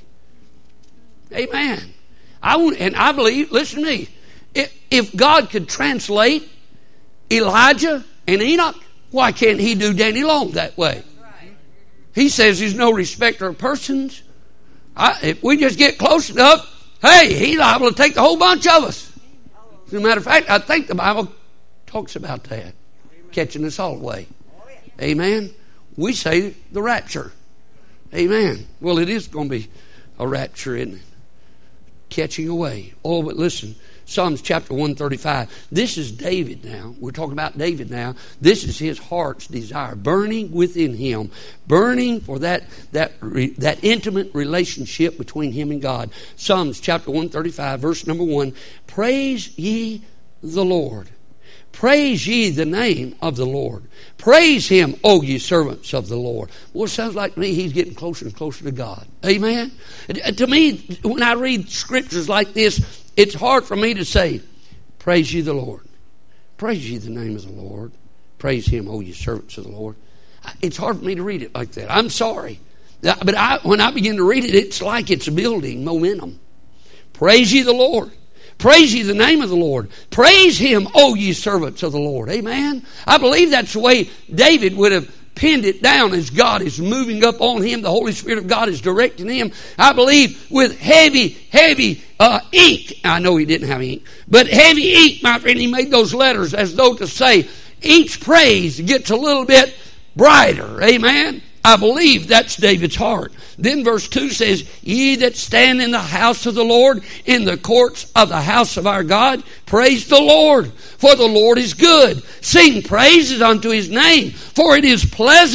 Amen. I want, and I believe, listen to me, if, if God could translate Elijah and Enoch, why can't he do Danny Long that way? He says he's no respecter of persons. I, if we just get close enough, hey, he's liable to take the whole bunch of us. As a matter of fact, I think the Bible talks about that. Catching us all away. Amen. We say the rapture. Amen. Well, it is going to be a rapture, isn't it? Catching away. Oh, but listen. Psalms chapter one thirty-five. This is David now. We're talking about David now. This is his heart's desire, burning within him, burning for that that that intimate relationship between him and God. Psalms chapter one thirty-five, verse number one. Praise ye the Lord. Praise ye the name of the Lord. Praise him, O ye servants of the Lord. Well, it sounds like to me he's getting closer and closer to God. Amen? To me, when I read scriptures like this, it's hard for me to say, praise ye the Lord. Praise ye the name of the Lord. Praise him, O ye servants of the Lord. It's hard for me to read it like that. I'm sorry. But I, when I begin to read it, it's like it's building momentum. Praise ye the Lord. Praise ye the name of the Lord. Praise him, O ye servants of the Lord. Amen? I believe that's the way David would have pinned it down as God is moving up on him. The Holy Spirit of God is directing him. I believe with heavy, heavy uh, ink. I know he didn't have ink. But heavy ink, my friend, he made those letters as though to say, each praise gets a little bit brighter. Amen? I believe that's David's heart. Then verse two says, ye that stand in the house of the Lord, in the courts of the house of our God, praise the Lord, for the Lord is good. Sing praises unto his name, for it is pleasant.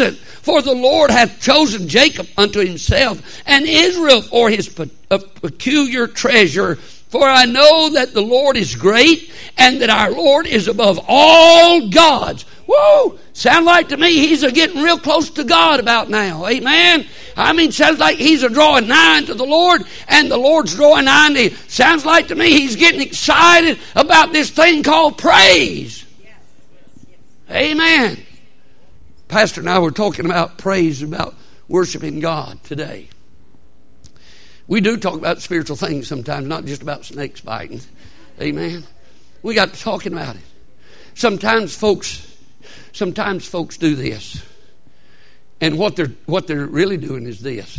For the Lord hath chosen Jacob unto himself, and Israel for his peculiar treasure. For I know that the Lord is great, and that our Lord is above all gods. Whoa! Sound like to me he's a getting real close to God about now. Amen? I mean, sounds like he's a drawing nigh to the Lord, and the Lord's drawing nigh to him. Sounds like to me he's getting excited about this thing called praise. Amen. Pastor and I were talking about praise, about worshiping God today. We do talk about spiritual things sometimes, not just about snakes biting. Amen. We got to talking about it. Sometimes folks, sometimes folks do this, and what they're what they're really doing is this.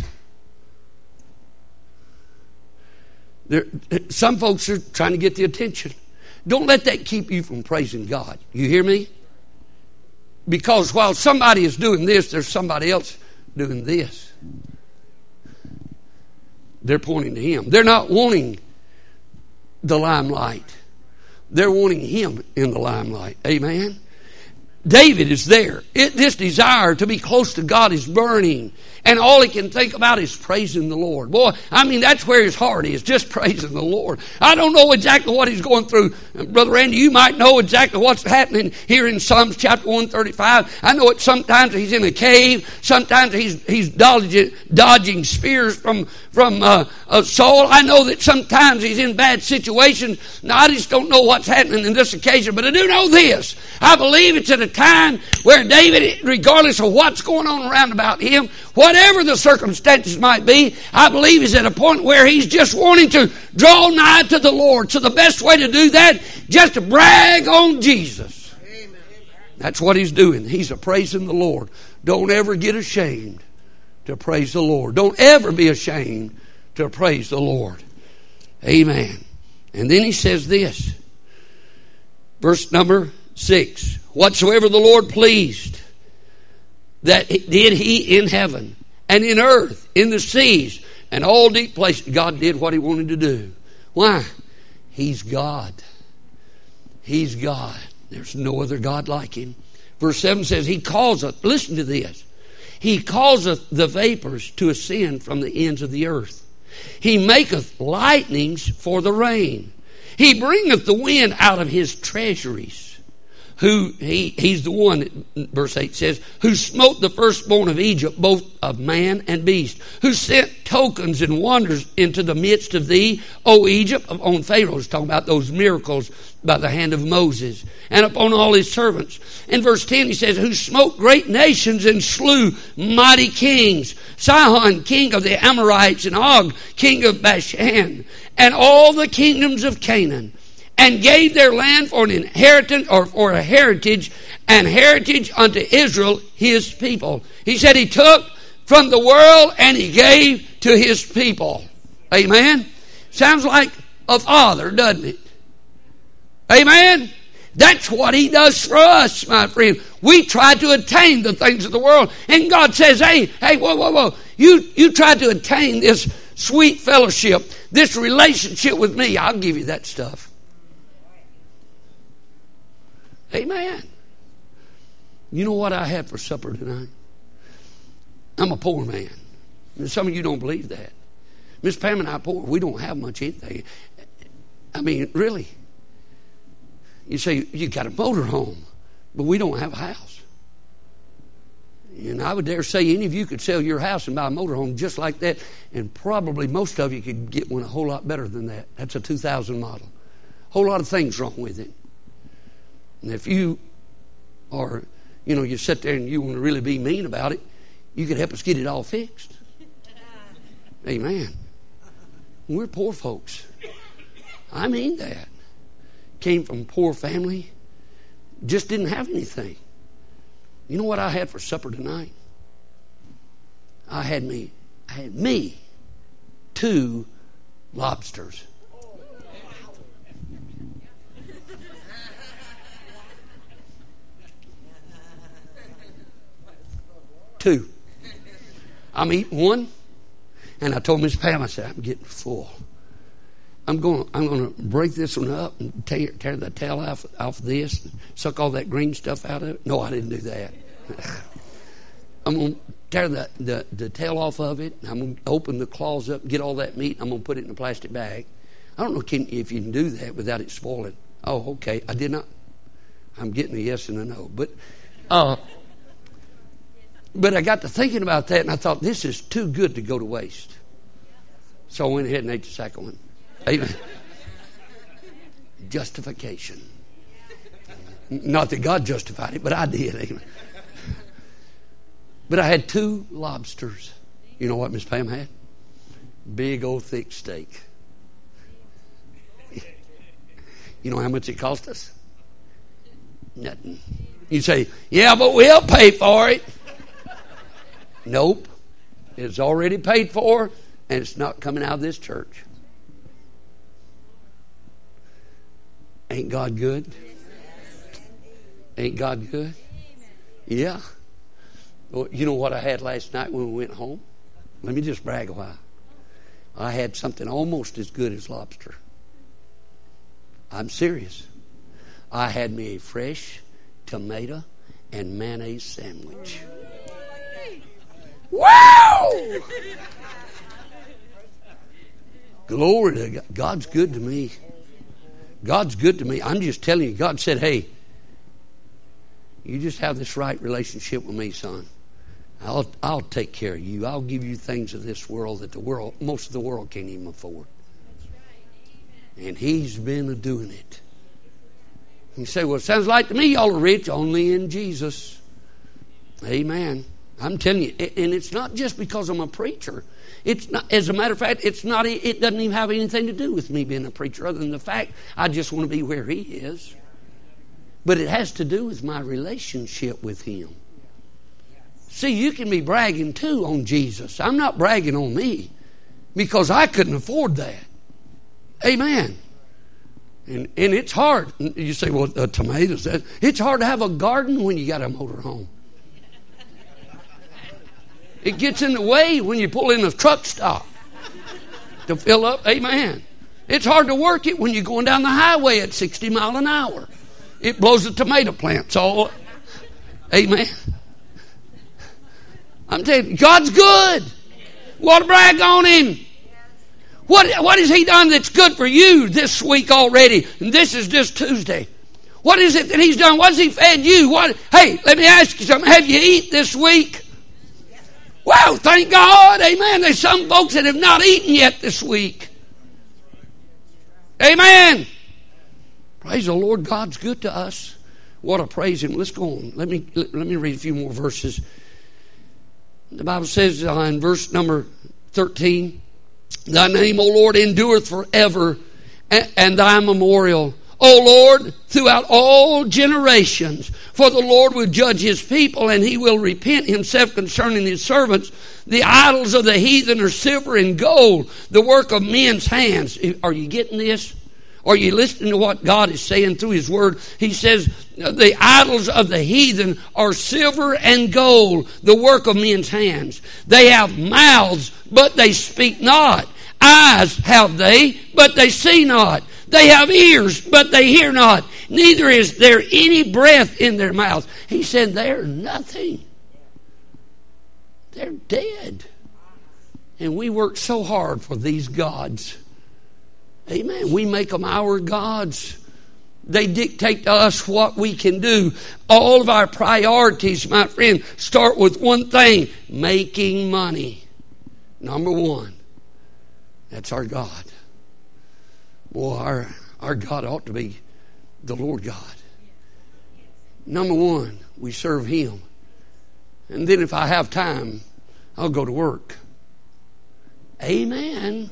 They're, some folks are trying to get the attention. Don't let that keep you from praising God. You hear me? Because while somebody is doing this, there's somebody else doing this. They're pointing to Him. They're not wanting the limelight. They're wanting Him in the limelight. Amen? David is there. It, this desire to be close to God is burning. And all he can think about is praising the Lord. Boy, I mean, that's where his heart is, just praising the Lord. I don't know exactly what he's going through. Brother Randy, you might know exactly what's happening here in Psalms chapter one thirty-five. I know it sometimes he's in a cave. Sometimes he's he's dodging, dodging spears from, from uh, uh, Saul. I know that sometimes he's in bad situations. Now, I just don't know what's happening in this occasion. But I do know this. I believe it's at a time where David, regardless of what's going on around about him, whatever the circumstances might be, I believe he's at a point where he's just wanting to draw nigh to the Lord. So the best way to do that, just to brag on Jesus. Amen. That's what he's doing. He's a praising the Lord. Don't ever get ashamed to praise the Lord. Don't ever be ashamed to praise the Lord. Amen. And then he says this, verse number six. Whatsoever the Lord pleased, that did he in heaven and in earth, in the seas, and all deep places. God did what he wanted to do. Why? He's God. He's God. There's no other God like him. Verse seven says, he causeth, listen to this, he causeth the vapors to ascend from the ends of the earth. He maketh lightnings for the rain. He bringeth the wind out of his treasuries. Who he he's the one, verse eight says, who smote the firstborn of Egypt, both of man and beast, who sent tokens and wonders into the midst of thee, O Egypt, upon Pharaoh's talking about those miracles by the hand of Moses, and upon all his servants. In verse ten he says, who smote great nations and slew mighty kings, Sihon, king of the Amorites, and Og, king of Bashan, and all the kingdoms of Canaan, and gave their land for an inheritance, or for a heritage, and heritage unto Israel, his people. He said he took from the world and he gave to his people. Amen? Sounds like a father, doesn't it? Amen? That's what he does for us, my friend. We try to attain the things of the world, and God says, hey, hey, whoa, whoa, whoa. You, you try to attain this sweet fellowship, this relationship with me. I'll give you that stuff. Amen. You know what I had for supper tonight? I'm a poor man. And some of you don't believe that. Miss Pam and I are poor. We don't have much anything. I mean, really. You say, you got a motor home, but we don't have a house. And I would dare say any of you could sell your house and buy a motor home just like that, and probably most of you could get one a whole lot better than that. That's a two thousand model. A whole lot of things wrong with it. And if you are, you know, you sit there and you want to really be mean about it, you could help us get it all fixed. Amen. We're poor folks. I mean that. Came from a poor family. Just didn't have anything. You know what I had for supper tonight? I had me, I had me two lobsters. Two. I'm eating one, and I told Miss Pam, I said, I'm getting full. I'm going. I'm going to break this one up and tear, tear the tail off off this, and suck all that green stuff out of it. No, I didn't do that. I'm going to tear the, the, the tail off of it. I'm going to open the claws up, get all that meat. I'm going to put it in a plastic bag. I don't know can, if you can do that without it spoiling. Oh, okay. I did not. I'm getting a yes and a no. But, uh, but I got to thinking about that, and I thought, this is too good to go to waste. So I went ahead and ate the second one. Amen. Justification. Not that God justified it, but I did. Amen. But I had two lobsters. You know what Miss Pam had? Big old thick steak. You know how much it cost us? Nothing. You say, yeah, but we'll pay for it. Nope. It's already paid for, and it's not coming out of this church. Ain't God good? Ain't God good? Yeah. Well, you know what I had last night when we went home? Let me just brag a while. I had something almost as good as lobster. I'm serious. I had me a fresh tomato and mayonnaise sandwich. Wow! Glory to God. God's good to me. God's good to me. I'm just telling you, God said, hey, you just have this right relationship with me, son. I'll I'll take care of you. I'll give you things of this world that the world, most of the world can't even afford. And He's been doing it. You say, well, it sounds like to me y'all are rich only in Jesus. Amen. I'm telling you, and it's not just because I'm a preacher. It's not, as a matter of fact, it's not. It doesn't even have anything to do with me being a preacher, other than the fact I just want to be where He is. But it has to do with my relationship with Him. See, you can be bragging too on Jesus. I'm not bragging on me because I couldn't afford that. Amen. And and it's hard. You say, well, uh, tomatoes. It's hard to have a garden when you got a motor home. It gets in the way when you pull in a truck stop to fill up. Amen. It's hard to work it when you're going down the highway at sixty miles an hour. It blows the tomato plants all. Amen. I'm telling you, God's good. We ought to brag on Him. What, what has He done that's good for you this week already? And this is just Tuesday. What is it that He's done? What has He fed you? What? Hey, let me ask you something. Have you eaten this week? Wow, thank God. Amen. There's some folks that have not eaten yet this week. Amen. Praise the Lord. God's good to us. What to praise Him. Let's go on. Let me, let me read a few more verses. The Bible says uh, in verse number thirteen, Thy name, O Lord, endureth forever, and, and Thy memorial, O Lord, throughout all generations. For the Lord will judge His people, and He will repent Himself concerning His servants. The idols of the heathen are silver and gold, the work of men's hands. Are you getting this? Are you listening to what God is saying through His Word? He says, the idols of the heathen are silver and gold, the work of men's hands. They have mouths, but they speak not. Eyes have they, but they see not. They have ears, but they hear not. Neither is there any breath in their mouths. He said, they're nothing. They're dead. And we work so hard for these gods. Amen. We make them our gods. They dictate to us what we can do. All of our priorities, my friend, start with one thing: making money. Number one. That's our God. Well, our, our God ought to be the Lord God. Number one, we serve Him. And then if I have time, I'll go to work. Amen.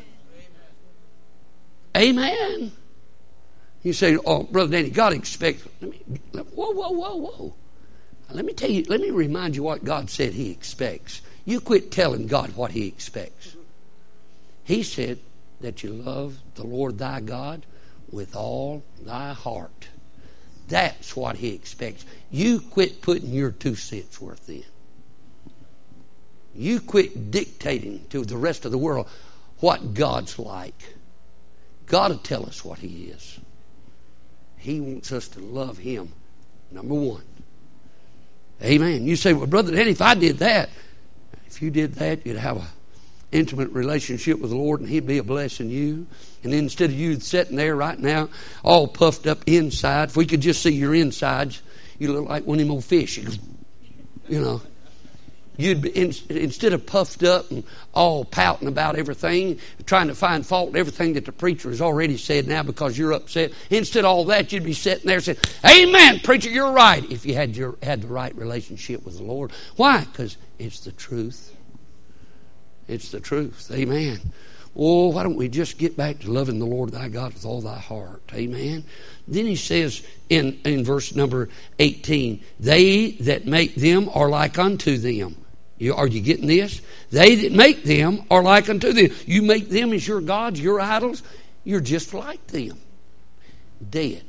Amen. You say, oh, Brother Danny, God expects. Let me, whoa, whoa, whoa, whoa. Let me tell you, let me remind you what God said He expects. You quit telling God what He expects. He said that you love the Lord thy God with all thy heart. That's what He expects. You quit putting your two cents worth in. You quit dictating to the rest of the world what God's like. God will tell us what He is. He wants us to love Him, number one. Amen. You say, well, Brother Danny, if I did that, if you did that, you'd have an intimate relationship with the Lord, and He'd be a blessing you. And instead of you sitting there right now, all puffed up inside, if we could just see your insides, you look like one of them old fish. You know, you'd be in, instead of puffed up and all pouting about everything, trying to find fault in everything that the preacher has already said now because you're upset. Instead of all that, you'd be sitting there saying, "Amen, preacher, you're right." If you had your had the right relationship with the Lord, why? Because it's the truth. It's the truth. Amen. Oh, why don't we just get back to loving the Lord thy God with all thy heart? Amen. Then he says in, in verse number eighteen, they that make them are like unto them. You, are you getting this? They that make them are like unto them. You make them as your gods, your idols, you're just like them. Dead.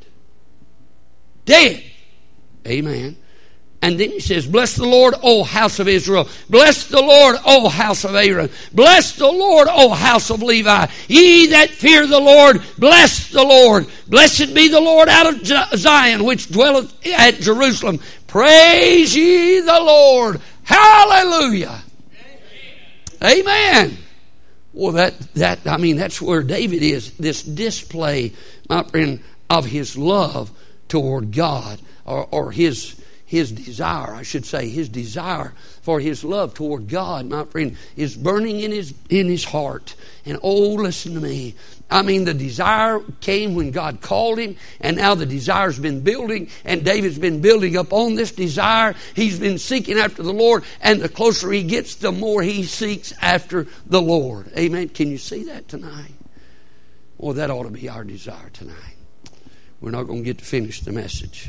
Dead. Amen. And then he says, bless the Lord, O house of Israel. Bless the Lord, O house of Aaron. Bless the Lord, O house of Levi. Ye that fear the Lord, bless the Lord. Blessed be the Lord out of Zion, which dwelleth at Jerusalem. Praise ye the Lord. Hallelujah. Amen. Amen. Well, that, that, I mean, that's where David is. This display, my friend, of his love toward God, or, or his His desire, I should say, his desire for his love toward God, my friend, is burning in his in his heart. And oh, listen to me. I mean, the desire came when God called him, and now the desire's been building, and David's been building up on this desire. He's been seeking after the Lord, and the closer he gets, the more he seeks after the Lord. Amen. Can you see that tonight? Well, that ought to be our desire tonight. We're not going to get to finish the message.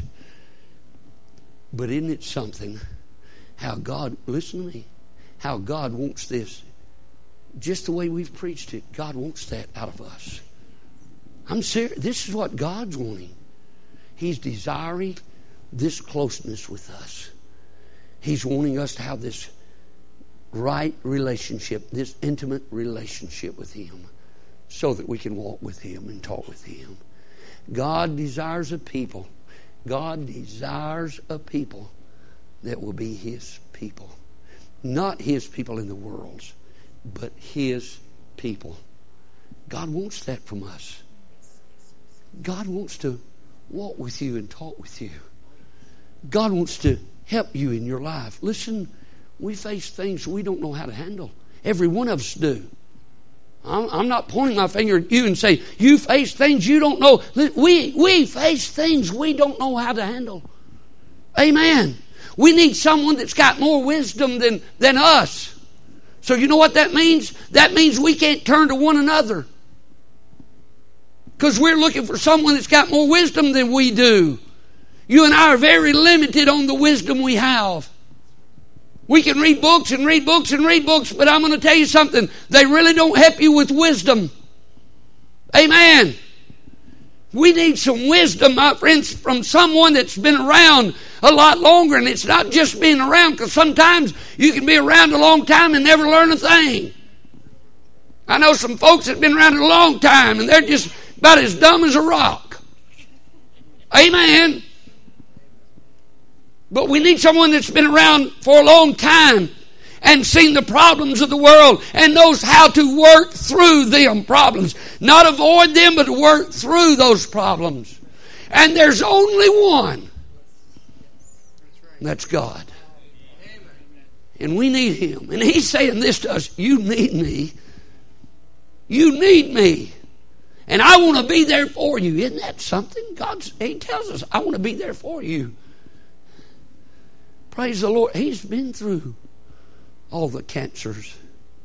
But isn't it something how God, listen to me, how God wants this, just the way we've preached it, God wants that out of us. I'm serious. This is what God's wanting. He's desiring this closeness with us. He's wanting us to have this right relationship, this intimate relationship with Him, so that we can walk with Him and talk with Him. God desires a people. God desires a people that will be His people. Not His people in the world, but His people. God wants that from us. God wants to walk with you and talk with you. God wants to help you in your life. Listen, we face things we don't know how to handle. Every one of us do. I'm not pointing my finger at you and say, you face things you don't know. We, we face things we don't know how to handle. Amen. We need someone that's got more wisdom than, than us. So you know what that means? That means we can't turn to one another. Because we're looking for someone that's got more wisdom than we do. You and I are very limited on the wisdom we have. We can read books and read books and read books, but I'm going to tell you something. They really don't help you with wisdom. Amen. We need some wisdom, my friends, from someone that's been around a lot longer. And it's not just being around, because sometimes you can be around a long time and never learn a thing. I know some folks that have been around a long time, and they're just about as dumb as a rock. Amen. But we need someone that's been around for a long time and seen the problems of the world and knows how to work through them problems. Not avoid them, but work through those problems. And there's only one. That's God. And we need Him. And He's saying this to us. You need me. You need me. And I want to be there for you. Isn't that something? God, He tells us, I want to be there for you. Praise the Lord. He's been through all the cancers.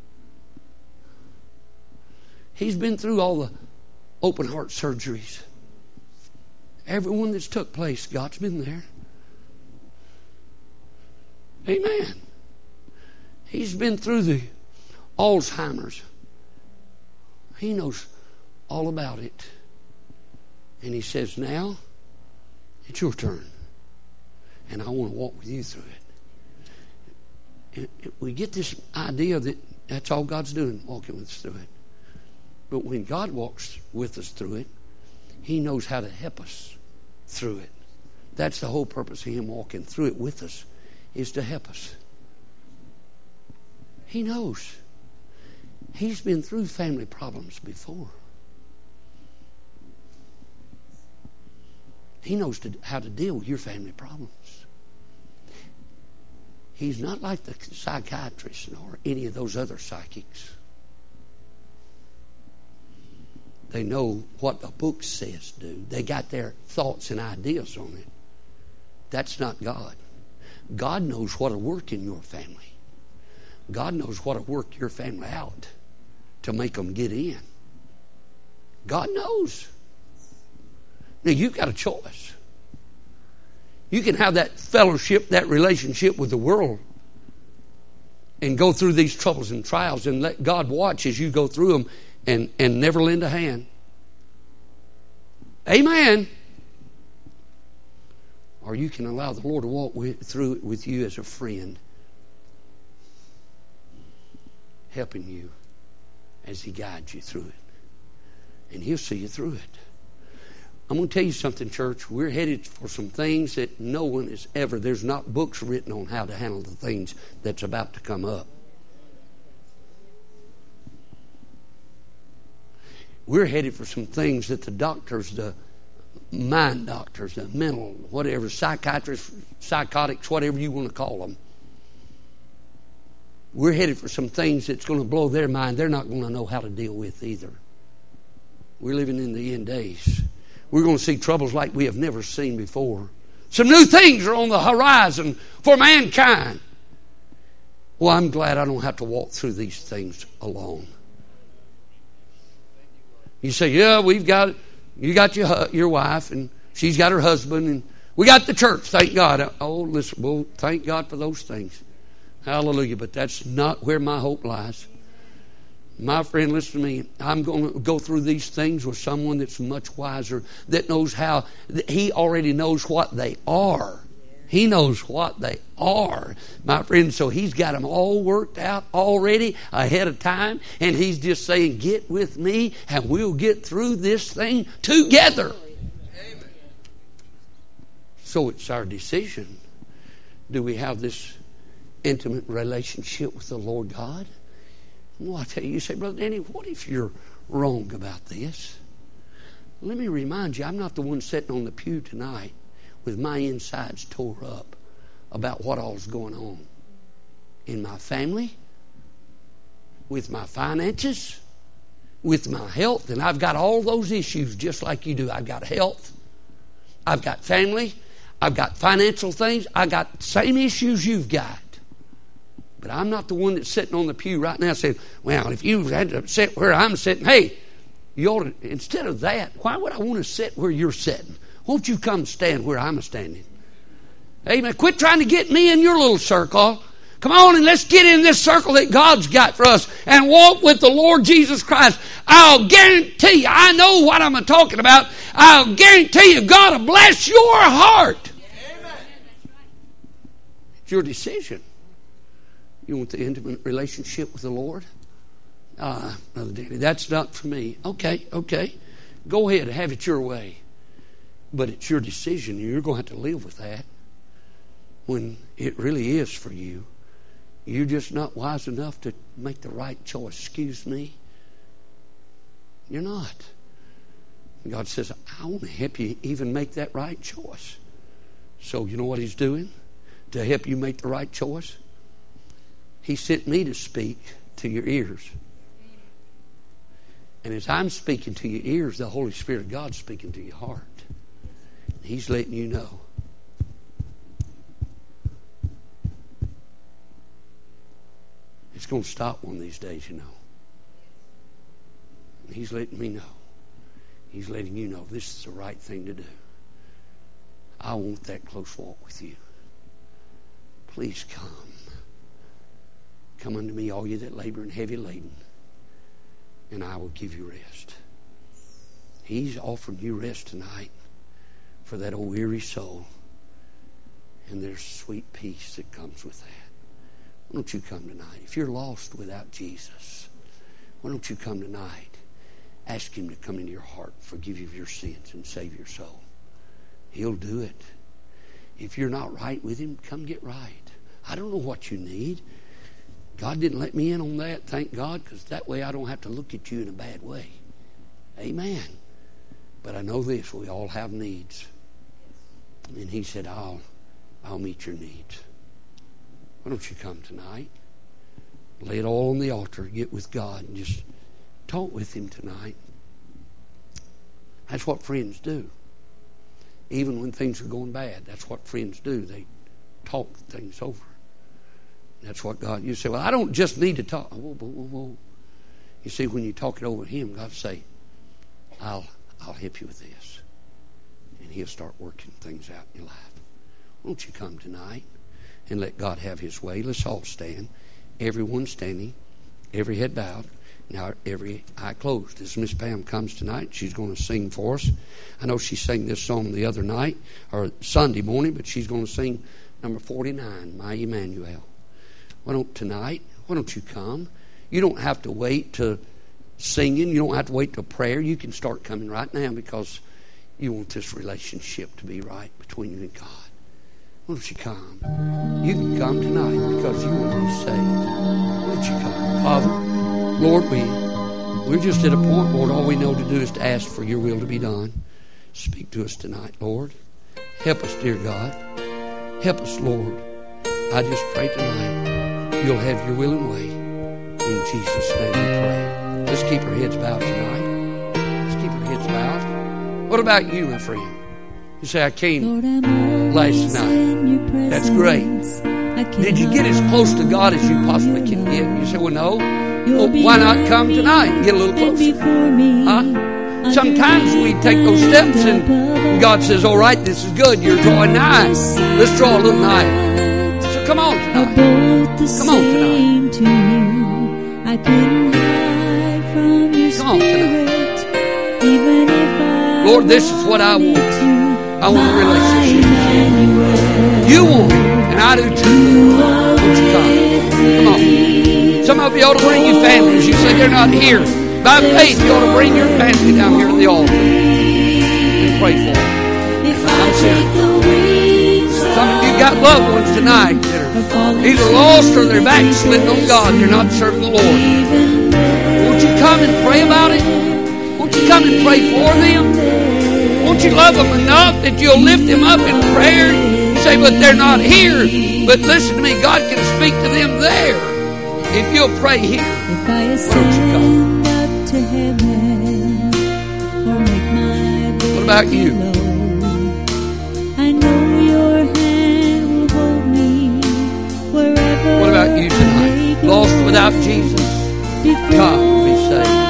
He's been through all the open heart surgeries. Everyone that's took place, God's been there. Amen. He's been through the Alzheimer's. He knows all about it. And He says, now it's your turn. And I want to walk with you through it. We get this idea that that's all God's doing, walking with us through it. But when God walks with us through it, He knows how to help us through it. That's the whole purpose of Him walking through it with us. is to help us. He knows. He's been through family problems before. He knows to, how to deal with your family problems. He's not like the psychiatrist or any of those other psychics. They know what the book says do. They got their thoughts and ideas on it. That's not God. God knows what will work in your family. God knows what will work your family out to make them get in. God knows. Now, you've got a choice. You can have that fellowship, that relationship with the world, and go through these troubles and trials and let God watch as you go through them and, and never lend a hand. Amen. Or you can allow the Lord to walk with, through it with you as a friend, helping you as He guides you through it. And He'll see you through it. I'm going to tell you something, church. We're headed for some things that no one has ever, there's not books written on how to handle the things that's about to come up. We're headed for some things that the doctors, the mind doctors, the mental, whatever, psychiatrists, psychotics, whatever you want to call them. We're headed for some things that's going to blow their mind. They're not going to know how to deal with either. We're living in the end days. We're going to see troubles like we have never seen before. Some new things are on the horizon for mankind. Well, I'm glad I don't have to walk through these things alone. You say, yeah, we've got, you got your, your wife, and she's got her husband, and we got the church, thank God. Oh, listen, well, thank God for those things. Hallelujah. But that's not where my hope lies. My friend, listen to me. I'm going to go through these things with someone that's much wiser, that knows how. He already knows what they are. He knows what they are, my friend. So He's got them all worked out already ahead of time. And He's just saying, get with me and we'll get through this thing together. Amen. So it's our decision. Do we have this intimate relationship with the Lord God? Well, I tell you, you say, Brother Danny, what if you're wrong about this? Let me remind you, I'm not the one sitting on the pew tonight with my insides tore up about what all's going on in my family, with my finances, with my health. And I've got all those issues just like you do. I've got health. I've got family. I've got financial things. I've got the same issues you've got. But I'm not the one that's sitting on the pew right now saying, well, if you had to sit where I'm sitting, hey, you ought to, instead of that, why would I want to sit where you're sitting? Won't you come stand where I'm standing? Amen. Quit trying to get me in your little circle. Come on and let's get in this circle that God's got for us and walk with the Lord Jesus Christ. I'll guarantee you, I know what I'm talking about. I'll guarantee you, God will bless your heart. Amen. It's your decision. You want the intimate relationship with the Lord? Ah, Brother Danny, that's not for me. Okay, okay. Go ahead, have it your way. But it's your decision. You're going to have to live with that when it really is for you. You're just not wise enough to make the right choice. Excuse me? You're not. God says, I want to help you even make that right choice. So you know what He's doing to help you make the right choice? He sent me to speak to your ears. And as I'm speaking to your ears, the Holy Spirit of God's speaking to your heart. He's letting you know. It's going to stop one of these days, you know. And He's letting me know. He's letting you know this is the right thing to do. I want that close walk with you. Please come. Come unto me, all you that labor and heavy laden, and I will give you rest. He's offering you rest tonight for that old weary soul. And there's sweet peace that comes with that. Why don't you come tonight? If you're lost without Jesus, why don't you come tonight? Ask Him to come into your heart, forgive you of your sins, and save your soul. He'll do it. If you're not right with Him, come get right. I don't know what you need. God didn't let me in on that, thank God, because that way I don't have to look at you in a bad way. Amen. But I know this, we all have needs. And he said, I'll, I'll meet your needs. Why don't you come tonight? Lay it all on the altar, get with God, and just talk with him tonight. That's what friends do. Even when things are going bad, that's what friends do. They talk things over. That's what God, you say, well, I don't just need to talk. Whoa, whoa, whoa, whoa. You see, when you talk it over him, God say, I'll, I'll help you with this. And he'll start working things out in your life. Won't you come tonight and let God have his way? Let's all stand. Everyone standing, every head bowed, now every eye closed. As Miss Pam comes tonight, she's going to sing for us. I know she sang this song the other night, or Sunday morning, but she's going to sing number forty-nine, My Emmanuel. Why don't tonight, why don't you come? You don't have to wait to singing. You don't have to wait to prayer. You can start coming right now because you want this relationship to be right between you and God. Why don't you come? You can come tonight because you want to be saved. Why don't you come? Father, Lord, we, we're just at a point, Lord, all we know to do is to ask for your will to be done. Speak to us tonight, Lord. Help us, dear God. Help us, Lord. I just pray tonight you'll have your will and way. In Jesus' name we pray. Let's keep our heads bowed tonight. Let's keep our heads bowed. What about you, my friend? You say, I came last night. That's great. Did you get as close to God as you possibly can get? You say, well, no. Well, why not come tonight and get a little closer? Huh? Sometimes we take those steps and God says, all right, this is good. You're drawing nigh. Let's draw a little nigher. So come on tonight. Come on tonight. Come on tonight. Lord, this is what I want. I want a relationship with you. You want it, and I do too. Won't you come? Come on. Some of you ought to bring your families. You say they're not here. By faith, you ought to bring your family down here to the altar and pray for them. I'm serious. Some of you got loved ones tonight that are either lost or they're backslidden on God. They're not serving the Lord. Won't you come and pray about it? Won't you come and pray for them? Won't you love them enough that you'll lift them up in prayer? You say, but they're not here. But listen to me, God can speak to them there if you'll pray here. Why don't you come? What about you? What about you tonight? Lost without Jesus? Come, be saved.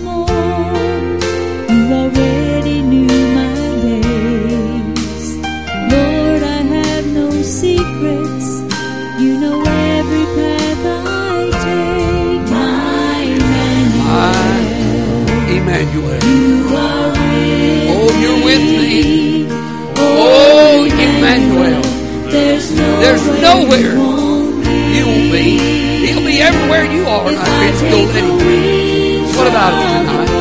Emmanuel. Oh, you're with me. Oh, Emmanuel. There's nowhere you won't be. He'll be everywhere you are, and I can't go anywhere. What about it tonight?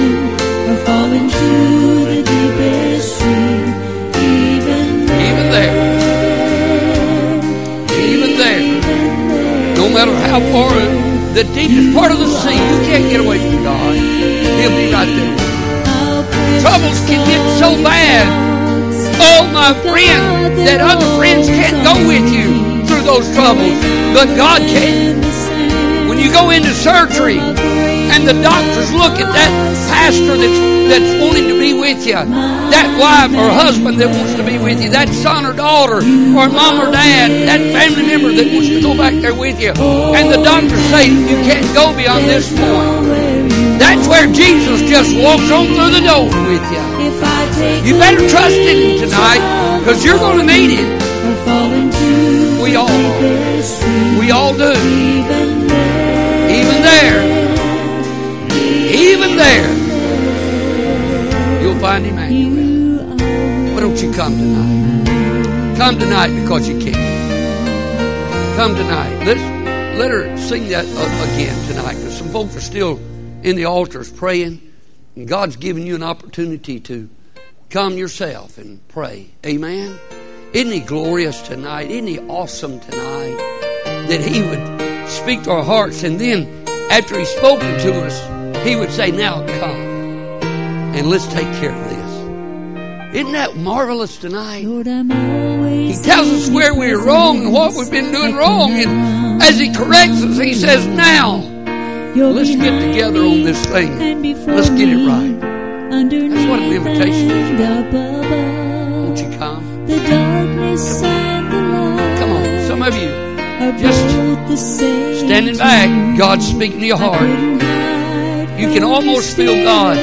Even there. Even there. No matter how far the deepest part of the sea, you can't get away from God. He'll be right there. Troubles can get so bad, oh my friend, that other friends can't go with you through those troubles, but God can. When you go into surgery and the doctors look at that pastor that's, that's wanting to be with you, that wife or husband that wants to be with you, that son or daughter or mom or dad, that family member that wants to go back there with you, and the doctors say you can't go beyond this point, that's where Jesus just walks on through the door with you. You better trust in Him tonight, because you're going to need it. We all are. We all do. Even there, even there, you'll find Emmanuel. Why don't you come tonight? Come tonight because you can. Come tonight. Let's let her sing that again tonight, because some folks are still in the altars praying, and God's giving you an opportunity to come yourself and pray. Amen. Isn't He glorious tonight? Isn't He awesome tonight? That He would speak to our hearts, and then after He's spoken to us, He would say, now come and let's take care of this. Isn't that marvelous tonight? Lord, I'm always He tells us where we're wrong and what we've been doing wrong. And as He corrects us, He says, now, let's get together on this thing. Let's get it right. That's what an invitation is about. Won't you come? The darkness and the light. Come on, some of you just standing back. God's speaking to your heart. You can almost feel God.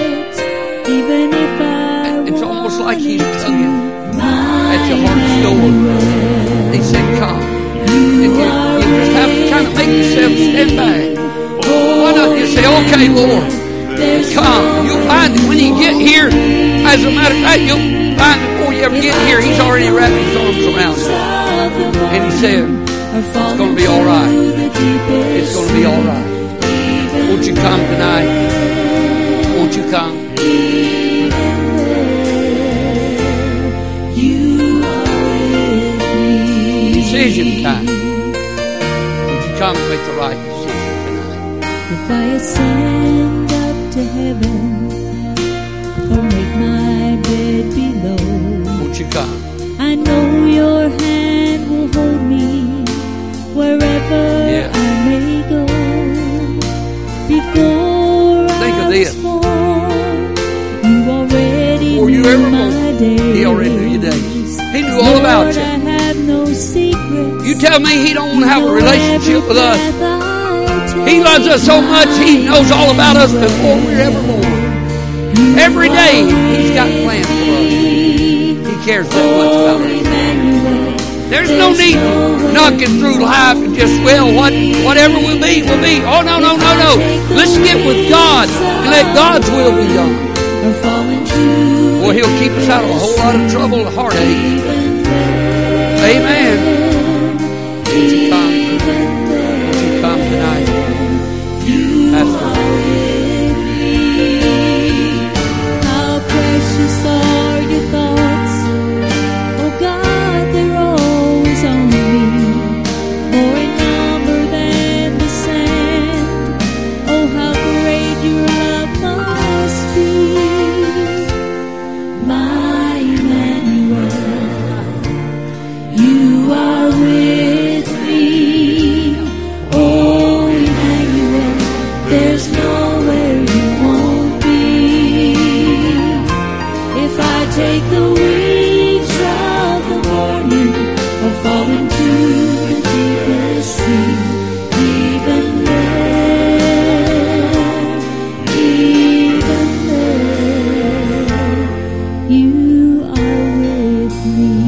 It's almost like He's tugging at your heart's door. He said, come. And you, you just have to kind of make yourself stand back. Why not just say, okay, Lord, come. You'll find it when you get here. As a matter of fact, you'll find it before you ever get here. He's already wrapped His arms around you. And He said, it's going to be all right. It's going to be all right. Won't you come tonight? Won't you come? Decision time. Won't you come and make the right decision tonight? If I ascend up to heaven or make my bed below, won't you come? I know Your hand will hold me wherever Yeah. I may go. Before Think I of this. was born, You already Before you knew ever my born, days. He already knew your days. He knew all about Lord, you. I have no secrets. You tell me He don't want to have a relationship with us. He loves us so much, He knows all about us before we're ever born. Every day, He's got plans for us. He cares that much about us. There's no need knocking through life and just, well, what, whatever will be, will be. Oh, no, no, no, no. Let's get with God and let God's will be done. Boy, He'll keep us out of a whole lot of trouble and heartache. Amen. Won't you come? Won't you come tonight? Pastor. How precious are Your thoughts, oh God, they're always on me, more in number than the sand. Oh, how great Your love must be. My Emmanuel, You are with me. Oh, Emmanuel, there's nowhere You won't be. If I take the wings of the morning or fall into the deepest sea, even there, even there, You are with me.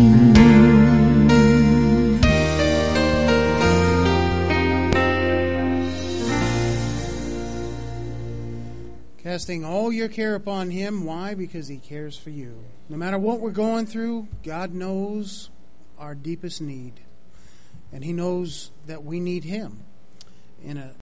Casting all your care upon Him. Why? Because He cares for you. No matter what we're going through, God knows our deepest need. And He knows that we need Him. In a